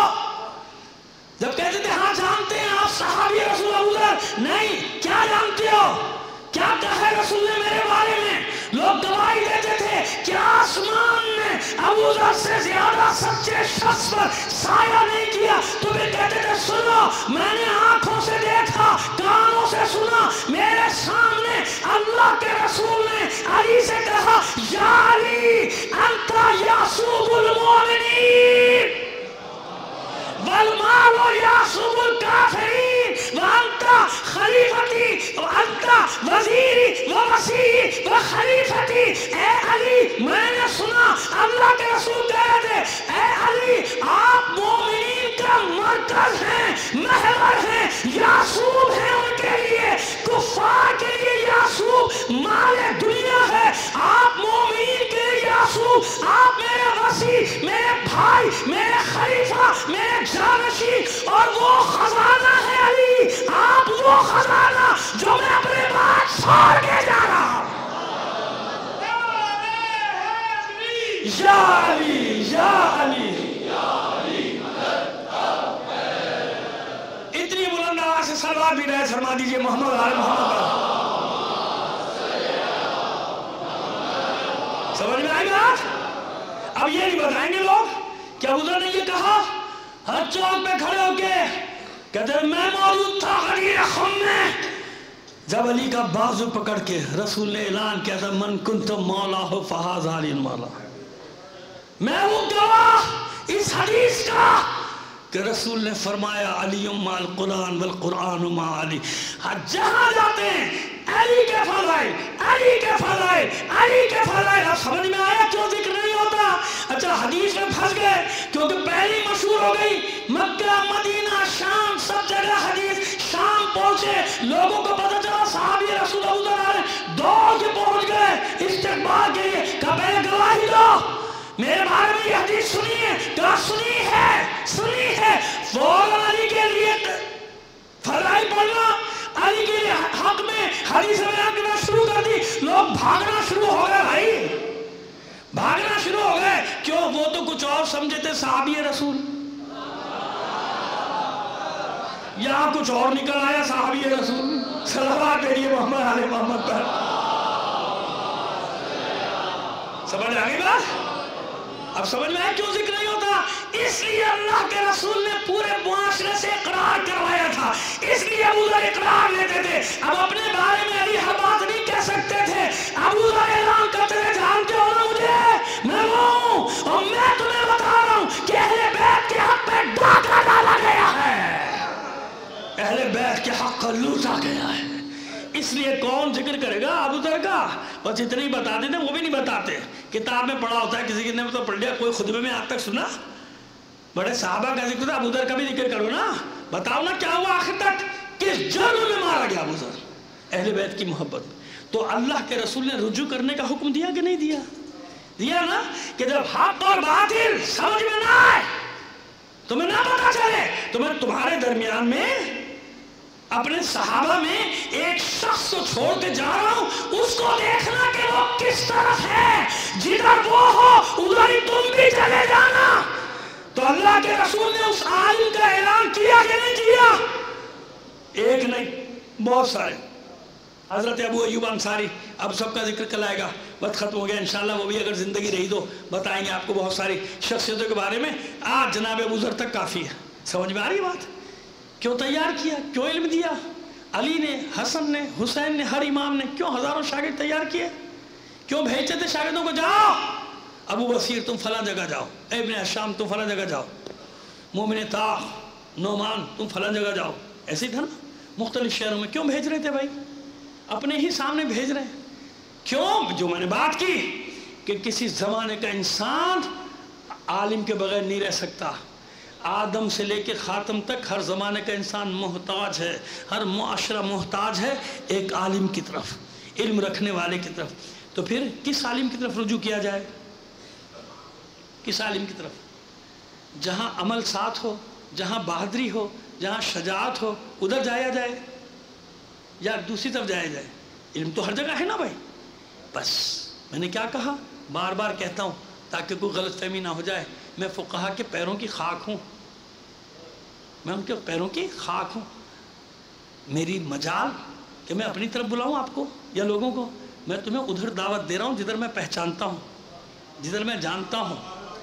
جب کہتے تھے ہاں جانتے ہیں آپ صحابی رسول ابو ذر، نہیں، کیا جانتے ہو؟ کیا کہا رسول نے میرے بارے میں؟ لوگ گواہی دیتے تھے کہ آسمان نے ابو ذر سے زیادہ سچے شخص پر سایہ نہیں کیا، تو بھی کہتے تھے سنو، میں نے آنکھوں سے دیکھا، کانوں سے سنا، میرے سامنے اللہ کے رسول نے علی سے کہا یا علی انت یعصوب المؤمنین والمال یعصوب الکافرین وانت خلیفتی وانت وزیری ووصیی وخلیفتی، اے علی میں نے سنا اللہ کے رسول کہہ رہے تھے اے علی آپ مومنین کا مرکز ہیں، محور ہیں، یعصوب ہیں ان کے لیے، کفار کے لیے یعصوب مال دنیا ہے، آپ مومنین کے لیے یعصوب، آپ میرے وصی، میرے بھائی، میرے خلیفہ، میرے جانشین، اور وہ خزانہ ہے علی، آپ وہ خزانہ جو میں اپنے بعد چھوڑ کے جا رہا ہوں، یا علی یا علی یا علی مدد सलवात भी रहे फरमा दीजिए मोहम्मद आले मोहम्मद पर। समझ में आएगा? अब ये नहीं बताएंगे लोग क्या उधर ने ये कहा हर चौक पे खड़े होके कहते मैं मौजूद था गदीर खुम में जब अली का बाजू पकड़ के रसूल ने ऐलान किया था मन कुंत मौला हो फहाज़ अली मौला। मैं हूं गवाह इस हदीस का कि रसूल ने फरमाया अलीयुम माल कुरान वल कुरान मा अली। जहां जाते हैं अली के फज़ाइल अली के फज़ाइल अली के फज़ाइल। अब समझ में आया क्यों जिक्र नहीं होता? अच्छा हदीस में फंस गए क्योंकि पहली मशहूर हो गई मक्का मदीना शाम सब जगह हदीस। शाम पहुंचे लोगों को पता चला सहाबी रसूल उधर दौड़ के पहुंच गए इस्तिक़बाल के लिए। कहा पहले गवाही दो मेरे बारे में ये हदीस सुनी है? कहा सुनी है सुनी है। फौरन अली के लिए फज़ाइल पढ़ना अली के लिए हक में हदीस बयान करना शुरू कर दी। लोग भागना शुरू हो गए भाई भागना शुरू हो गए। क्यों? वो तो कुछ और समझे थे सहाबी रसूल, यहाँ कुछ और निकल आया सहाबी रसूल। सलावत भेजिए मोहम्मद आले मोहम्मद पर। समझ आ गई बात? अब समझ में आया क्यों जिक्र नहीं होता? इसलिए अल्लाह के रसूल ने पूरे मुआशरे से इकरार करवाया था, इसलिए अबू ज़र इकरार लेते थे। अब अपने बारे में अली हर बात नहीं कह सकते थे। अबू ज़र ऐलान करते थे जानते हो ना मुझे मैं हूं और मैं तुम्हें बता रहा हूं कि अहले बैत के हक पे डाका डाला गया है, अहले बैत के हक को लूटा गया है। इसलिए कौन जिक्र करेगा अबू ज़र का? बस इतने ही बताते थे, वो भी नहीं बताते। किताब में पढ़ा होता है, किसी ने तो पढ़ लिया, कोई खुतबे में आज तक सुना? बड़े साहबा का जिक्र था, अबू ज़र का भी जिक्र करो ना, बताओ ना क्या हुआ आखिर तक, किस जर्म में मारा गया अबू ज़र अहले बैत की मोहब्बत में। तो अल्लाह के रसूल ने रुजू करने का हुक्म दिया कि नहीं दिया? दिया ना कि जब हक और बातिल समझ में ना आए, तुम्हें ना पता चले, तो मैं तुम्हारे दरमियान में अपने सहाबा में एक शख्स को छोड़ के जा रहा हूं, उसको देखना कि वो किस तरफ है, जिधर वो हो उधर ही तुम भी चले जाना। तो अल्लाह के रसूल ने उस आलिम का ऐलान किया कि नहीं किया? एक नहीं बहुत सारे। हजरत अबू अय्यूब अंसारी, अब सबका जिक्र कल आएगा, बस खत्म हो गया इंशाल्लाह, वो भी अगर जिंदगी रही तो बताएंगे आपको बहुत सारी शख्सियतों के बारे में। आज जनाब अबू ज़र तक काफ़ी है। समझ में आ रही बात? क्यों तैयार किया, क्यों इल्म दिया? अली ने, हसन ने, हुसैन ने, हर इमाम ने क्यों हजारों शागिर्द तैयार किए? क्यों भेजते थे शागिर्दों को, जाओ अबू बसीर तुम फला जगह जाओ, इब्न हशाम तुम फला जगह जाओ, मोमिन ताह नोमान तुम फला जगह जाओ, ऐसे ही था ना मुख्तलिफ शहरों में। क्यों भेज रहे थे भाई? अपने ही सामने भेज रहे हैं। क्यों? जो मैंने बात की कि किसी ज़माने का इंसान आलिम के बगैर नहीं रह सकता। आदम से लेके ख़ातम तक हर ज़माने का इंसान मोहताज है, हर मुआशरा मोहताज है एक आलिम की तरफ, इल्म रखने वाले की तरफ। तो फिर किस आलिम की तरफ रुजू किया जाए? किस आलिम की तरफ? जहाँ अमल साथ हो, जहाँ बहादुरी हो, जहाँ शजाअत हो, उधर जाया जाए या दूसरी तरफ जाया जाए? इल्म तो हर जगह है ना भाई। बस मैंने क्या कहा, बार बार कहता हूँ ताकि कोई गलतफहमी ना हो जाए, मैं फुक़हा के पैरों की खाक हूँ, मैं उनके पैरों की खाक हूँ। मेरी मजाल कि मैं अपनी तरफ बुलाऊँ आपको या लोगों को? मैं तुम्हें उधर दावत दे रहा हूँ जिधर मैं पहचानता हूँ, जिधर मैं जानता हूँ,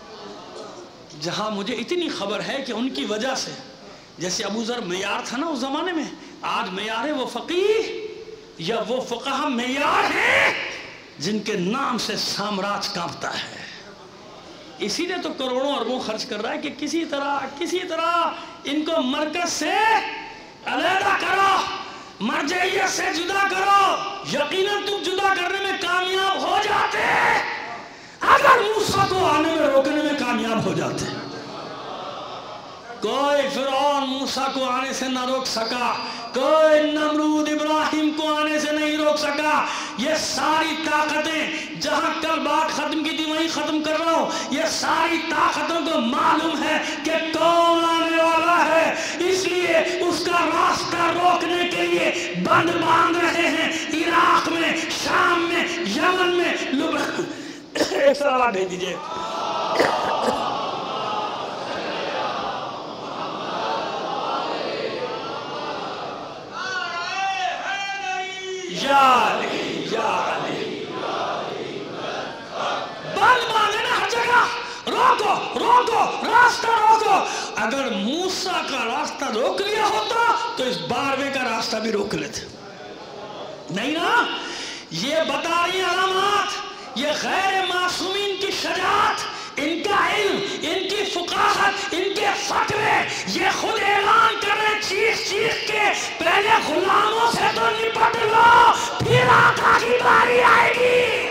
जहाँ मुझे इतनी खबर है कि उनकी वजह से, जैसे अबू ज़र मेयार था ना उस ज़माने में, आज मेयार है वो फ़क़ीह या वो फ़ुक़हा मेयार है जिनके नाम से साम्राज्य कांपता है। इसीलिए तो करोड़ों अरबों खर्च कर रहा है कि किसी तरह किसी तरह इनको मरकज से अलहदा करो, मरजइयत से जुदा करो। यकीनन तुम जुदा करने में कामयाब हो जाते, अगर मूसा को आने में रोकने में कामयाब हो जाते। कोई फिरौन मूसा को आने से न रोक सका, कोई नमरूद इब्राहिम को आने से नहीं रोक सका। ये सारी ताकतें, जहां कल बात खत्म की थी वहीं खत्म कर रहा हूं, ये सारी ताकतों को मालूम है कि कौन आने वाला है, इसलिए उसका रास्ता रोकने के लिए बंद बांध रहे हैं। इराक में, शाम में, यमन में, लुबनान। एक सलाह भेज दीजिए। یا علی یا علی بال مانے نا ہر جگہ روکو روکو راستہ روکو. اگر موسیٰ کا راستہ روک لیا ہوتا تو اس باروے کا راستہ بھی روک لیتے. نہیں نا. یہ بتا رہی علامات، یہ غیر معصومین کی شجاعت، ان کا علم، ان کی فقاہت، ان کے فتوے، یہ خود اعلان کر رہے چیخ چیخ کے پہلے غلاموں سے تو نپٹ لو پھر آقا کی باری آئے گی.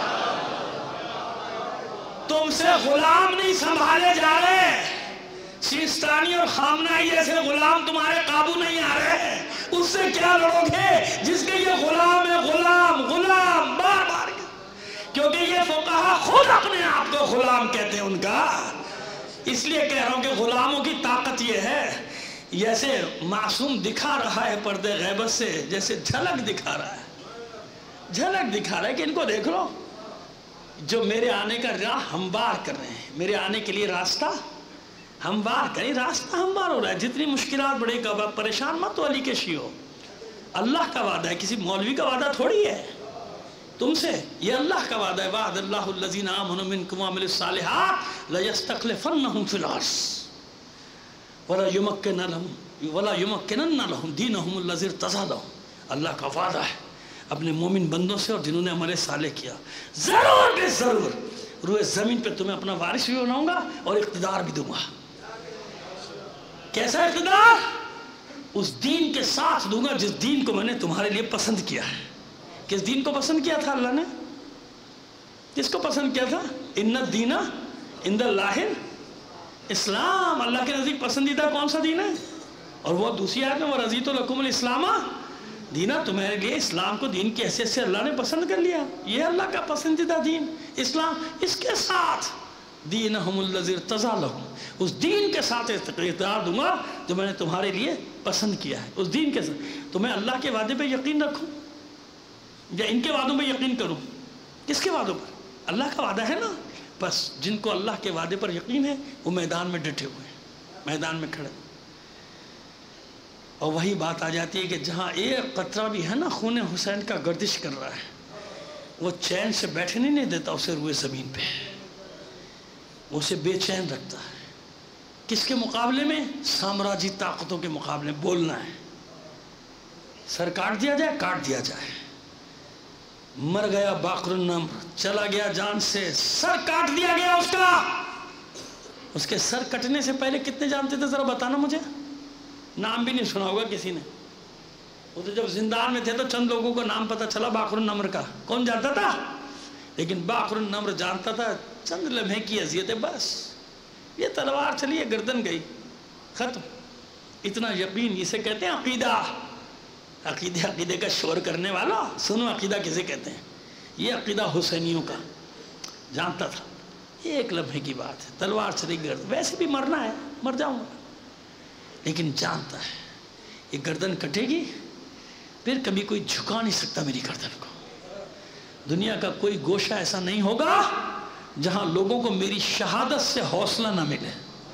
تم سے غلام نہیں سنبھالے جا رہے، سیستانی اور خامنائی جیسے غلام تمہارے قابو نہیں آ رہے. اس سے کیا لڑو گے جس کے یہ غلام ہے؟ غلام غلام بار بار، کیونکہ یہ فقہا خود اپنے آپ کو غلام کہتے ہیں ان کا. اس لیے کہہ رہا ہوں کہ غلاموں کی طاقت یہ ہے، جیسے معصوم دکھا رہا ہے پردے غیبت سے، جیسے جھلک دکھا رہا ہے، جھلک دکھا رہا ہے کہ ان کو دیکھ لو جو میرے آنے کا راہ ہموار کر رہے ہیں، میرے آنے کے لیے راستہ ہموار کریں. راستہ ہموار ہو رہا ہے. جتنی مشکلات بڑے کا پریشان مت ہو علی کے شیعو. اللہ کا وعدہ ہے، کسی مولوی کا وعدہ تھوڑی ہے تم سے. یہ اللہ کا وعدہ ہے، وعد اللہ الذین آمنوا منکم وعملوا الصالحات لیستخلفنہم فی الارض ولا یمکنن لہم ولا یمکنن لہم دینہم الذی ارتضی لہم. اللہ کا وعدہ ہے اپنے مومن بندوں سے اور جنہوں نے عمل صالح کیا، ضرور بے ضرور روئے زمین پہ تمہیں اپنا وارث بھی بناؤں گا اور اقتدار بھی دوں گا. کیسا اقتدار؟ اس دین کے ساتھ دوں گا جس دین کو میں نے تمہارے لیے پسند کیا ہے. کس دین کو پسند کیا تھا اللہ نے؟ کس کو پسند کیا تھا؟ ان الدین عند اللہ اسلام. اللہ کے نزدیک پسندیدہ کون سا دین ہے؟ اور وہ دوسری آیت میں وَرَضِيتُ لَكُمُ الْإِسْلَامَ دینا، تمہارے لیے اسلام کو دین کی حیثیت سے اللہ نے پسند کر لیا. یہ اللہ کا پسندیدہ دین اسلام. اس کے ساتھ دینہم الذی ارتضی لہم، اس دین کے ساتھ اقتدار دوں گا جو میں نے تمہارے لیے پسند کیا ہے. اس دین کے ساتھ تو میں اللہ کے وعدے پہ یقین رکھوں یا ان کے وعدوں پہ یقین کروں؟ کس کے وعدوں پر؟ اللہ کا وعدہ ہے نا. بس جن کو اللہ کے وعدے پر یقین ہے وہ میدان میں ڈٹے ہوئے ہیں، میدان میں کھڑے. اور وہی بات آ جاتی ہے کہ جہاں ایک قطرہ بھی ہے نا خون حسین کا گردش کر رہا ہے، وہ چین سے بیٹھنے نہیں دیتا اسے روئے زمین پہ، وہ اسے بے چین رکھتا ہے. کس کے مقابلے میں؟ سامراجی طاقتوں کے مقابلے. بولنا ہے، سر کاٹ دیا جائے کاٹ دیا جائے. مر گیا باقر النمر، چلا گیا جان سے، سر کاٹ دیا گیا اس کا. اس کے سر کٹنے سے پہلے کتنے جانتے تھے ذرا بتانا مجھے؟ نام بھی نہیں سنا ہوگا کسی نے. وہ تو جب زندان میں تھے تو چند لوگوں کو نام پتہ چلا باقر النمر کا. کون جانتا تھا؟ لیکن باقر النمر جانتا تھا چند لمحے کی اذیت ہے، بس یہ تلوار چلی ہے گردن گئی، ختم. اتنا یقین، اسے کہتے ہیں عقیدہ. عقیدے عقیدے کا شور کرنے والا سنو عقیدہ کسے کہتے ہیں. یہ عقیدہ حسینیوں کا. جانتا تھا یہ ایک لمحے کی بات ہے، تلوار چلی گرد، ویسے بھی مرنا ہے، مر جاؤں گا، لیکن جانتا ہے یہ گردن کٹے گی پھر کبھی کوئی جھکا نہیں سکتا میری گردن کو. دنیا کا کوئی گوشہ ایسا نہیں ہوگا جہاں لوگوں کو میری شہادت سے حوصلہ نہ ملے.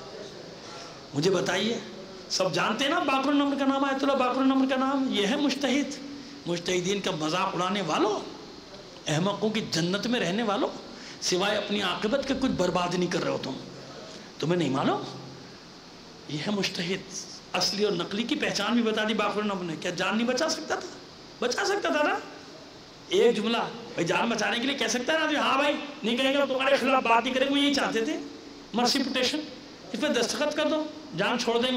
مجھے بتائیے، سب جانتے ہیں نا باقر النمر کا نام، آیت اللہ باقر النمر کا نام. یہ ہے مجتہد، مجتہدین کا مذاق اڑانے والوں، احمقوں کی جنت میں رہنے والوں، سوائے اپنی عاقبت کے کچھ برباد نہیں کر رہے ہو تم. تمہیں نہیں معلوم؟ یہ ہے مجتہد. اصلی اور نقلی کی پہچان بھی بتا دی باقر النمر نے. کیا جان نہیں بچا سکتا تھا؟ بچا سکتا تھا نا. ایک جملہ بھائی جان بچانے کے لیے کہہ سکتا ہے نا، ہاں بھائی نہیں کہیں گے تمہارے خلاف بات ہی کریں. وہ یہی چاہتے تھے، مرسی پٹیشن، اس پہ دستخط کر دو، جان چھوڑ دیں گے.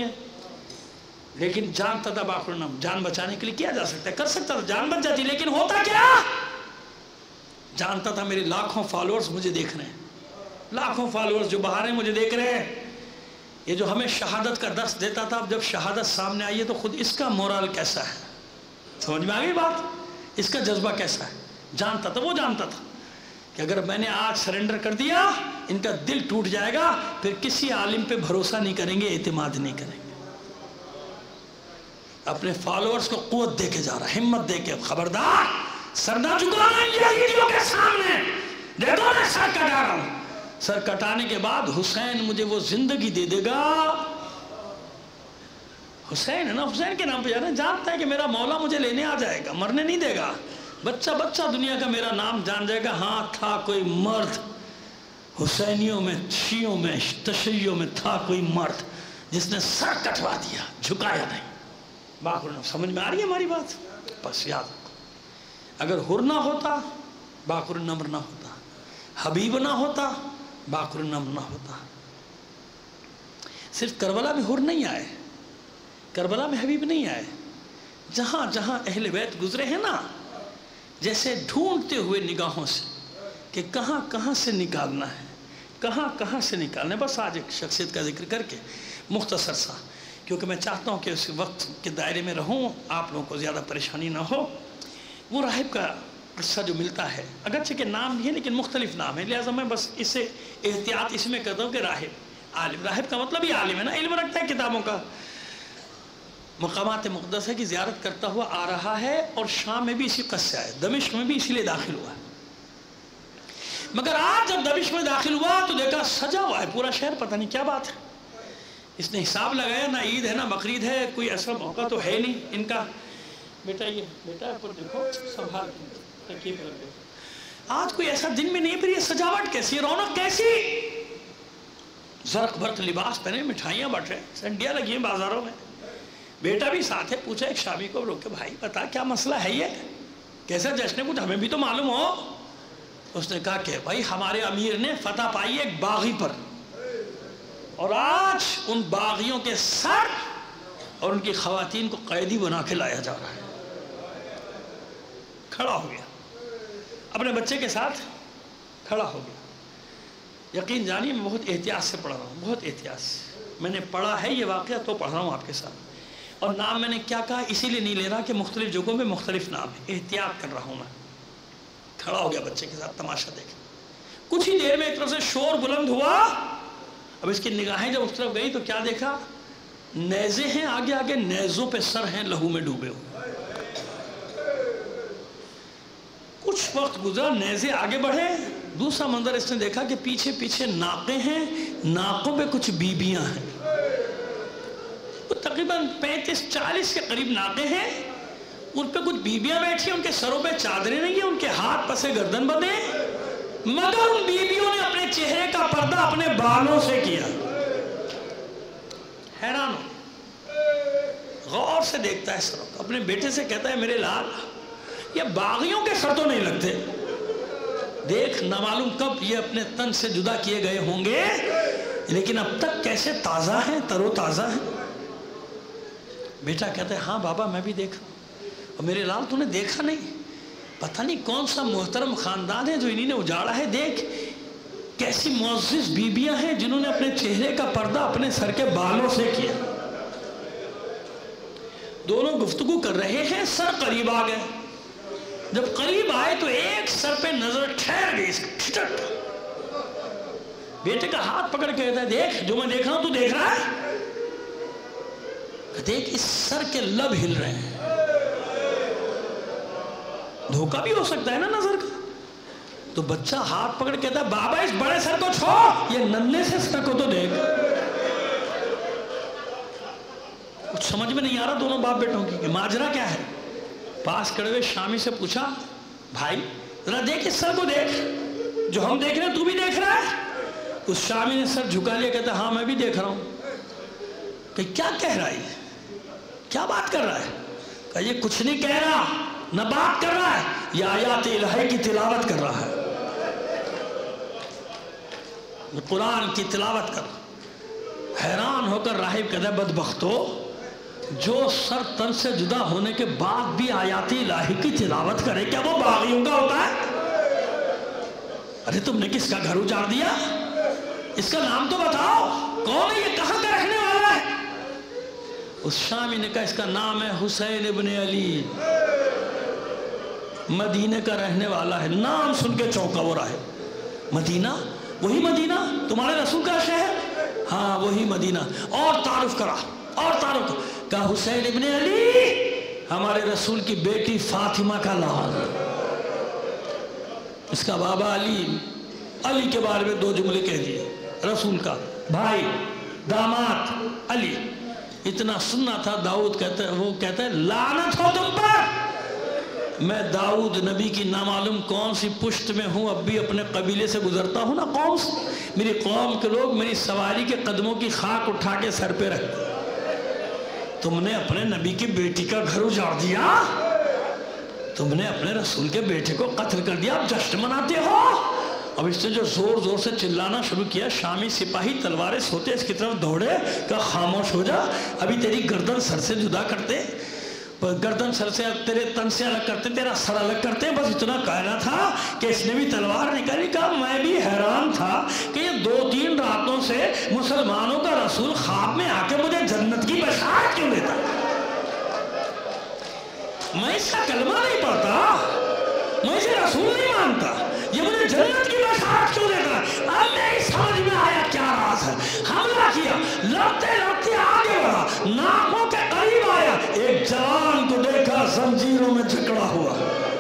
لیکن جانتا تھا باقر النمر جان بچانے کے لیے کیا جا سکتا ہے، کر سکتا تھا، جان بچ جاتی. لیکن ہوتا کیا؟ جانتا تھا میرے لاکھوں فالورز مجھے دیکھ رہے ہیں، لاکھوں فالورز جو باہر ہیں مجھے دیکھ رہے ہیں. یہ جو ہمیں شہادت کا درس دیتا تھا، اب جب شہادت سامنے آئی ہے تو خود اس کا مورال کیسا ہے؟ سمجھ میں آ گئی بات؟ اس کا جذبہ کیسا ہے؟ جانتا تھا، وہ جانتا تھا کہ اگر میں نے آج سرنڈر کر دیا ان کا دل ٹوٹ جائے گا، پھر کسی عالم پہ بھروسہ نہیں کریں گے، اعتماد نہیں کریں گے. اپنے فالورز کو قوت دے کے جا رہا، ہمت دے کے. خبردار سردار جھکانا یزیدیوں کے سامنے، دیکھو میں سر کٹا رہا ہوں. سر کٹانے کے بعد حسین مجھے وہ زندگی دے دے گا. حسین ہے نا، حسین کے نام پہ جا رہے ہیں. جانتا ہے کہ میرا مولا مجھے لینے آ جائے گا، مرنے نہیں دے گا. بچہ بچہ دنیا کا میرا نام جان جائے گا، ہاں تھا کوئی مرد حسینیوں میں، شیعوں میں، تشیعوں میں تھا کوئی مرد جس نے سر کٹوا دیا، جھکایا نہیں۔ باقر النمر سمجھ میں آ رہی ہے ہماری بات؟ بس یاد رکھو، اگر حر نہ ہوتا باقر النمر نہ ہوتا، حبیب نہ ہوتا باقر النمر نہ ہوتا۔ صرف کربلا میں حر نہیں آئے، کربلا میں حبیب نہیں آئے، جہاں جہاں اہل بیت گزرے ہیں نا، جیسے ڈھونڈتے ہوئے نگاہوں سے کہ کہاں کہاں سے نکالنا ہے، کہاں کہاں سے نکالنا ہے۔ بس آج ایک شخصیت کا ذکر کر کے مختصر سا، کیونکہ میں چاہتا ہوں کہ اس وقت کے دائرے میں رہوں، آپ لوگوں کو زیادہ پریشانی نہ ہو۔ وہ راہب کا قصہ جو ملتا ہے، اگرچہ کہ نام بھی ہے لیکن مختلف نام ہے، لہٰذا میں بس اسے احتیاط اس میں کرتا ہوں کہ راہب، عالم، راہب کا مطلب ہی عالم ہے نا، علم رکھتا ہے کتابوں کا، مقامات مقدسہ کی زیارت کرتا ہوا آ رہا ہے، اور شام میں بھی اسی قصہ ہے، دمشق میں بھی اسی لیے داخل ہوا ہے۔ مگر آج جب دمشق میں داخل ہوا تو دیکھا سجا ہوا ہے پورا شہر، پتہ نہیں کیا بات ہے۔ اس نے حساب لگایا، نہ عید ہے نہ بقرعید ہے، کوئی ایسا موقع تو ہے نہیں ان کا۔ بیٹا یہ بیٹا پر دیکھو، سنبھال کے رکھ دو، آج کوئی ایسا دن میں نہیں، پھر یہ سجاوٹ کیسی، رونق کیسی، زرق برق لباس پہنے، مٹھائیاں بٹ رہے، سنڈیاں لگی ہیں بازاروں میں۔ بیٹا بھی ساتھ ہے، پوچھا ایک شامی کو روک کے، بھائی بتا کیا مسئلہ ہے، یہ کیسا جشن ہے، کچھ ہمیں بھی تو معلوم ہو۔ اس نے کہا کہ بھائی ہمارے امیر نے فتح پائی ایک باغی پر، اور آج ان باغیوں کے سر اور ان کی خواتین کو قیدی بنا کے لایا جا رہا ہے۔ کھڑا ہو گیا اپنے بچے کے ساتھ، کھڑا ہو گیا۔ یقین جانیے میں بہت احتیاط سے پڑھ رہا ہوں، بہت احتیاط سے میں نے پڑھا ہے یہ واقعہ، تو پڑھ رہا ہوں آپ کے ساتھ۔ اور نام میں نے کیا کہا اسی لیے نہیں لے رہا کہ مختلف جگہوں میں مختلف نام ہے، احتیاط کر رہا ہوں میں۔ کھڑا ہو گیا بچے کے ساتھ، تماشا دیکھ۔ کچھ ہی دیر میں ایک طرف سے شور بلند ہوا، اب اس کی نگاہیں جب اس طرف گئی تو کیا دیکھا، نیزے ہیں آگے آگے، نیزوں پہ سر ہیں لہو میں ڈوبے ہوئے۔ کچھ وقت گزرا، نیزے آگے بڑھے، دوسرا منظر اس نے دیکھا کہ پیچھے پیچھے ناقے ہیں، ناقوں پہ کچھ بیبیاں ہیں، تقریباً پینتیس چالیس کے قریب ناقے ہیں، ان پہ کچھ بیبیاں بیٹھی ہیں، ان کے سروں پہ چادریں نہیں ہیں، ان کے ہاتھ پسے گردن بندھے، مگر ان بیبیوں نے اپنے چہرے کا پردہ اپنے بالوں سے کیا۔ حیران ہو، غور سے دیکھتا ہے سروں کو، اپنے بیٹے سے کہتا ہے میرے لال یہ باغیوں کے سر تو نہیں لگتے، دیکھ نہ معلوم کب یہ اپنے تن سے جدا کیے گئے ہوں گے، لیکن اب تک کیسے تازہ ہیں، تر و تازہ ہیں۔ بیٹا کہتا ہے ہاں بابا میں بھی دیکھا، اور میرے لال تو نے دیکھا نہیں، پتہ نہیں کون سا محترم خاندان ہے جو انہی نے اجاڑا ہے، دیکھ کیسی معزز بیبیاں ہیں جنہوں نے اپنے چہرے کا پردہ اپنے سر کے بالوں سے کیا۔ دونوں گفتگو کر رہے ہیں، سر قریب آ گئے، جب قریب آئے تو ایک سر پہ نظر ٹھہر گئی، ٹھٹٹ۔ بیٹے کا ہاتھ پکڑ کے کہتا ہے دیکھ جو میں دیکھ رہا ہوں تو دیکھ رہا ہے، دیکھ اس سر کے لب ہل رہے ہیں، دھوکہ بھی ہو سکتا ہے نا نظر کا۔ تو بچہ ہاتھ پکڑ کہتا ہے بابا اس بڑے سر کو چھوڑ، یہ ننھے سے سر کو تو دیکھ۔ کچھ سمجھ میں نہیں آ رہا دونوں باپ بیٹوں کی کہ ماجرا کیا ہے۔ پاس کھڑے ہوئے شامی سے پوچھا بھائی ذرا دیکھ اس سر کو دیکھ، جو ہم دیکھ رہے ہیں تو بھی دیکھ رہا ہے؟ اس شامی نے سر جھکا لیا، کہتا ہاں میں بھی دیکھ رہا ہوں۔ کہ کیا کہہ رہا ہے، کیا بات کر رہا ہے؟ کہ یہ کچھ نہیں کہہ رہا، نہ بات کر رہا ہے، یہ آیات الہی کی تلاوت کر رہا ہے، قرآن کی تلاوت کر رہا۔ حیران ہو کر راہب کہتا ہے بدبختو، جو سر تن سے جدا ہونے کے بعد بھی آیات الہی کی تلاوت کرے کیا وہ باغیوں کا ہوتا ہے؟ ارے تم نے کس کا گھر اجاڑ دیا؟ اس کا نام تو بتاؤ، کون ہے یہ، کہاں کا رہنے والا ہے؟ اس شامی نے کہا اس کا نام ہے حسین ابن علی، مدینہ کا رہنے والا ہے۔ نام سن کے چونکا وہ راہب، مدینہ؟ وہی مدینہ تمہارے رسول کا شہر؟ ہاں وہی مدینہ۔ اور تعارف کرا، اور تعارف کہا حسین ابن علی ہمارے رسول کی بیٹی فاطمہ کا لال، اس کا بابا علی، علی کے بارے میں دو جملے کہہ دیے، رسول کا بھائی داماد علی۔ اتنا سننا تھا، داؤد کہتا ہے وہ کہتا ہے لعنت ہو تم پر، میں داؤد نبی کی نامعلوم کون سی پشت میں ہوں، اب بھی اپنے قبیلے سے گزرتا ہوں نا قوم سے، میری قوم کے لوگ میری سواری کے قدموں کی خاک اٹھا کے سر پہ رکھتے، تم نے اپنے نبی کی بیٹی کا گھر اجاڑ دیا، تم نے اپنے رسول کے بیٹے کو قتل کر دیا، اب جشن مناتے ہو۔ اب اس نے جو زور زور سے چلانا شروع کیا، شامی سپاہی تلواریں سوتے اس کی طرف دوڑے، کہا خاموش ہو جا، ابھی تیری گردن سر سے جدا کرتے، گردن سر سے تیرے تن سے الگ کرتے، تیرا سر الگ کرتے، بس اتنا کہنا تھا کہ اس نے بھی تلوار نکالی۔ کہا میں بھی حیران تھا کہ یہ دو تین راتوں سے مسلمانوں کا رسول خواب میں آ کے مجھے جنت کی بشارت کیوں دیتا، میں اس کا کلمہ نہیں پڑھتا، میں اسے رسول نہیں مانتا، یہ مجھے جنت کی بشارت کیوں دیتا۔ اب میری سمجھ میں آیا کیا راز ہے، حملہ کیا، لڑتے لڑتے آگے بڑھا، ناکوں کے قریب آیا، ایک جوان کو دیکھا زنجیروں میں جکڑا ہوا،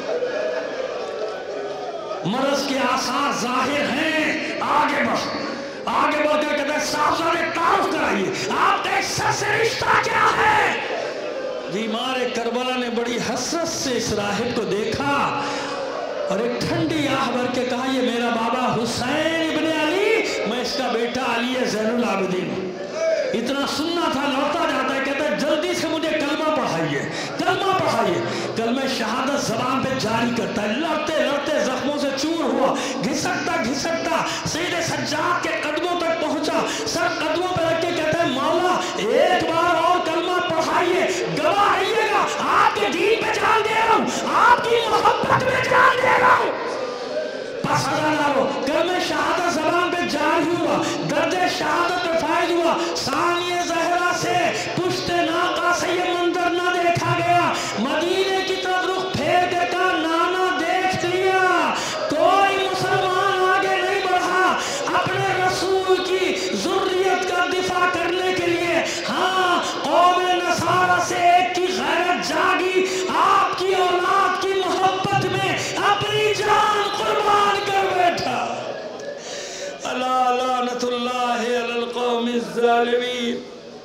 مرض کے آثار ظاہر ہیں، آگے بڑھ آگے بڑھ کر کہتے ہیں صاحبزادے تعارف کرائیے، آپ کا اس سر سے رشتہ کیا ہے؟ بیمار کربلا نے بڑی حسرت سے اس راہب کو دیکھا اور ایک ٹھنڈی آہ بھر کے کہا یہ میرا بابا حسین ابن علی، میں اس کا بیٹا علی زین العابدین ہوں۔ اتنا سننا تھا، لوٹا جاتا ہے، کہتا ہے جلدی سے مجھے کلمہ پڑھائیے، کلمہ پڑھائیے۔ کلمہ شہادت زبان پہ جاری کرتا ہے، لڑتے لڑتے زخموں سے چور ہوا، گھسکتا گھسکتا سید سجاد کے قدموں تک پہنچا، سر قدموں پہ رکھ کے کہتا ہے مولا ایک بار اور کلمہ پڑھائیے، گواہ رہیے گا آپ کے دین پہ جان دے رہا ہوں، آپ کی محبت میں جان دے رہا ہوں۔ پس ادارو کلمہ شہادت زبان پہ جاری ہوا، درد شہادت پہ فائد ہوا، ثانیہ زہرہ سے پشت ناقہ سے یہ منظر نہ دیکھا گیا، مدینے کی طرف رخ پھیر کے کہا نانا دیکھ لیا، کوئی مسلمان آگے نہیں بڑھا اپنے رسول کی ذریت کا دفاع کرنے کے لیے۔ ہاں قوم نصارہ سے ایک کی غیرت جاگی، آپ کی اولاد کی محبت میں اپنی جان قربان کر بیٹھا۔ الا لعنت اللہ علی القوم الظالمین۔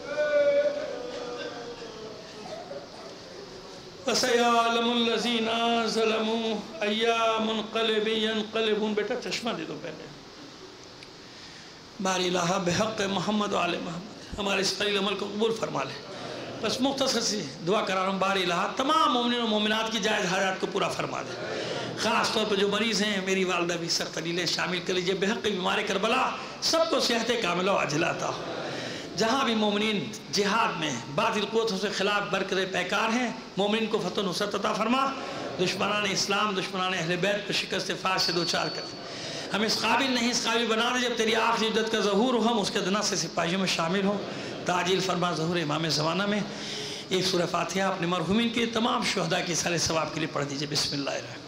فَسَيَعْلَمُ الَّذِينَ ظَلَمُوا أَيَّ مُنْقَلِبٍ يَنْقَلِبُونَ۔ بیٹا چشمہ دے دو پہلے۔ باری الہ بحق محمد و آل محمد ہمارے اس قلیل عمل کو قبول فرما لے۔ بس مختصر سی دعا کرا رہا ہوں، باری الہ تمام مومنین و مومنات کی جائز حاجات کو پورا فرما دے، خاص طور پر جو مریض ہیں، میری والدہ بھی سخت علیلیں شامل کر لیجئے، بحق بیمار کربلا سب کو صحت کاملہ و عاجلہ عطا ہو۔ جہاں بھی مومنین جہاد میں باطل قوتوں سے خلاف برقرار پیکار ہیں، مومنین کو فتح و نصرت عطا فرما، دشمنان اسلام دشمنان اہل بیت کو شکست فاش سے دوچار کر دے، ہم اس قابل نہیں اس قابل بنا دے جب تیری آخری عدت کا ظہور ہو ہم اس کے دنہ سے سپاہیوں میں شامل ہوں۔ تعجیل فرما ظہور امام زمانہ میں۔ ایک سورہ فاتحہ اپنے مرحومین کے تمام شہداء کی سال ثواب کے لیے پڑھ دیجئے۔ بسم اللہ الرحمن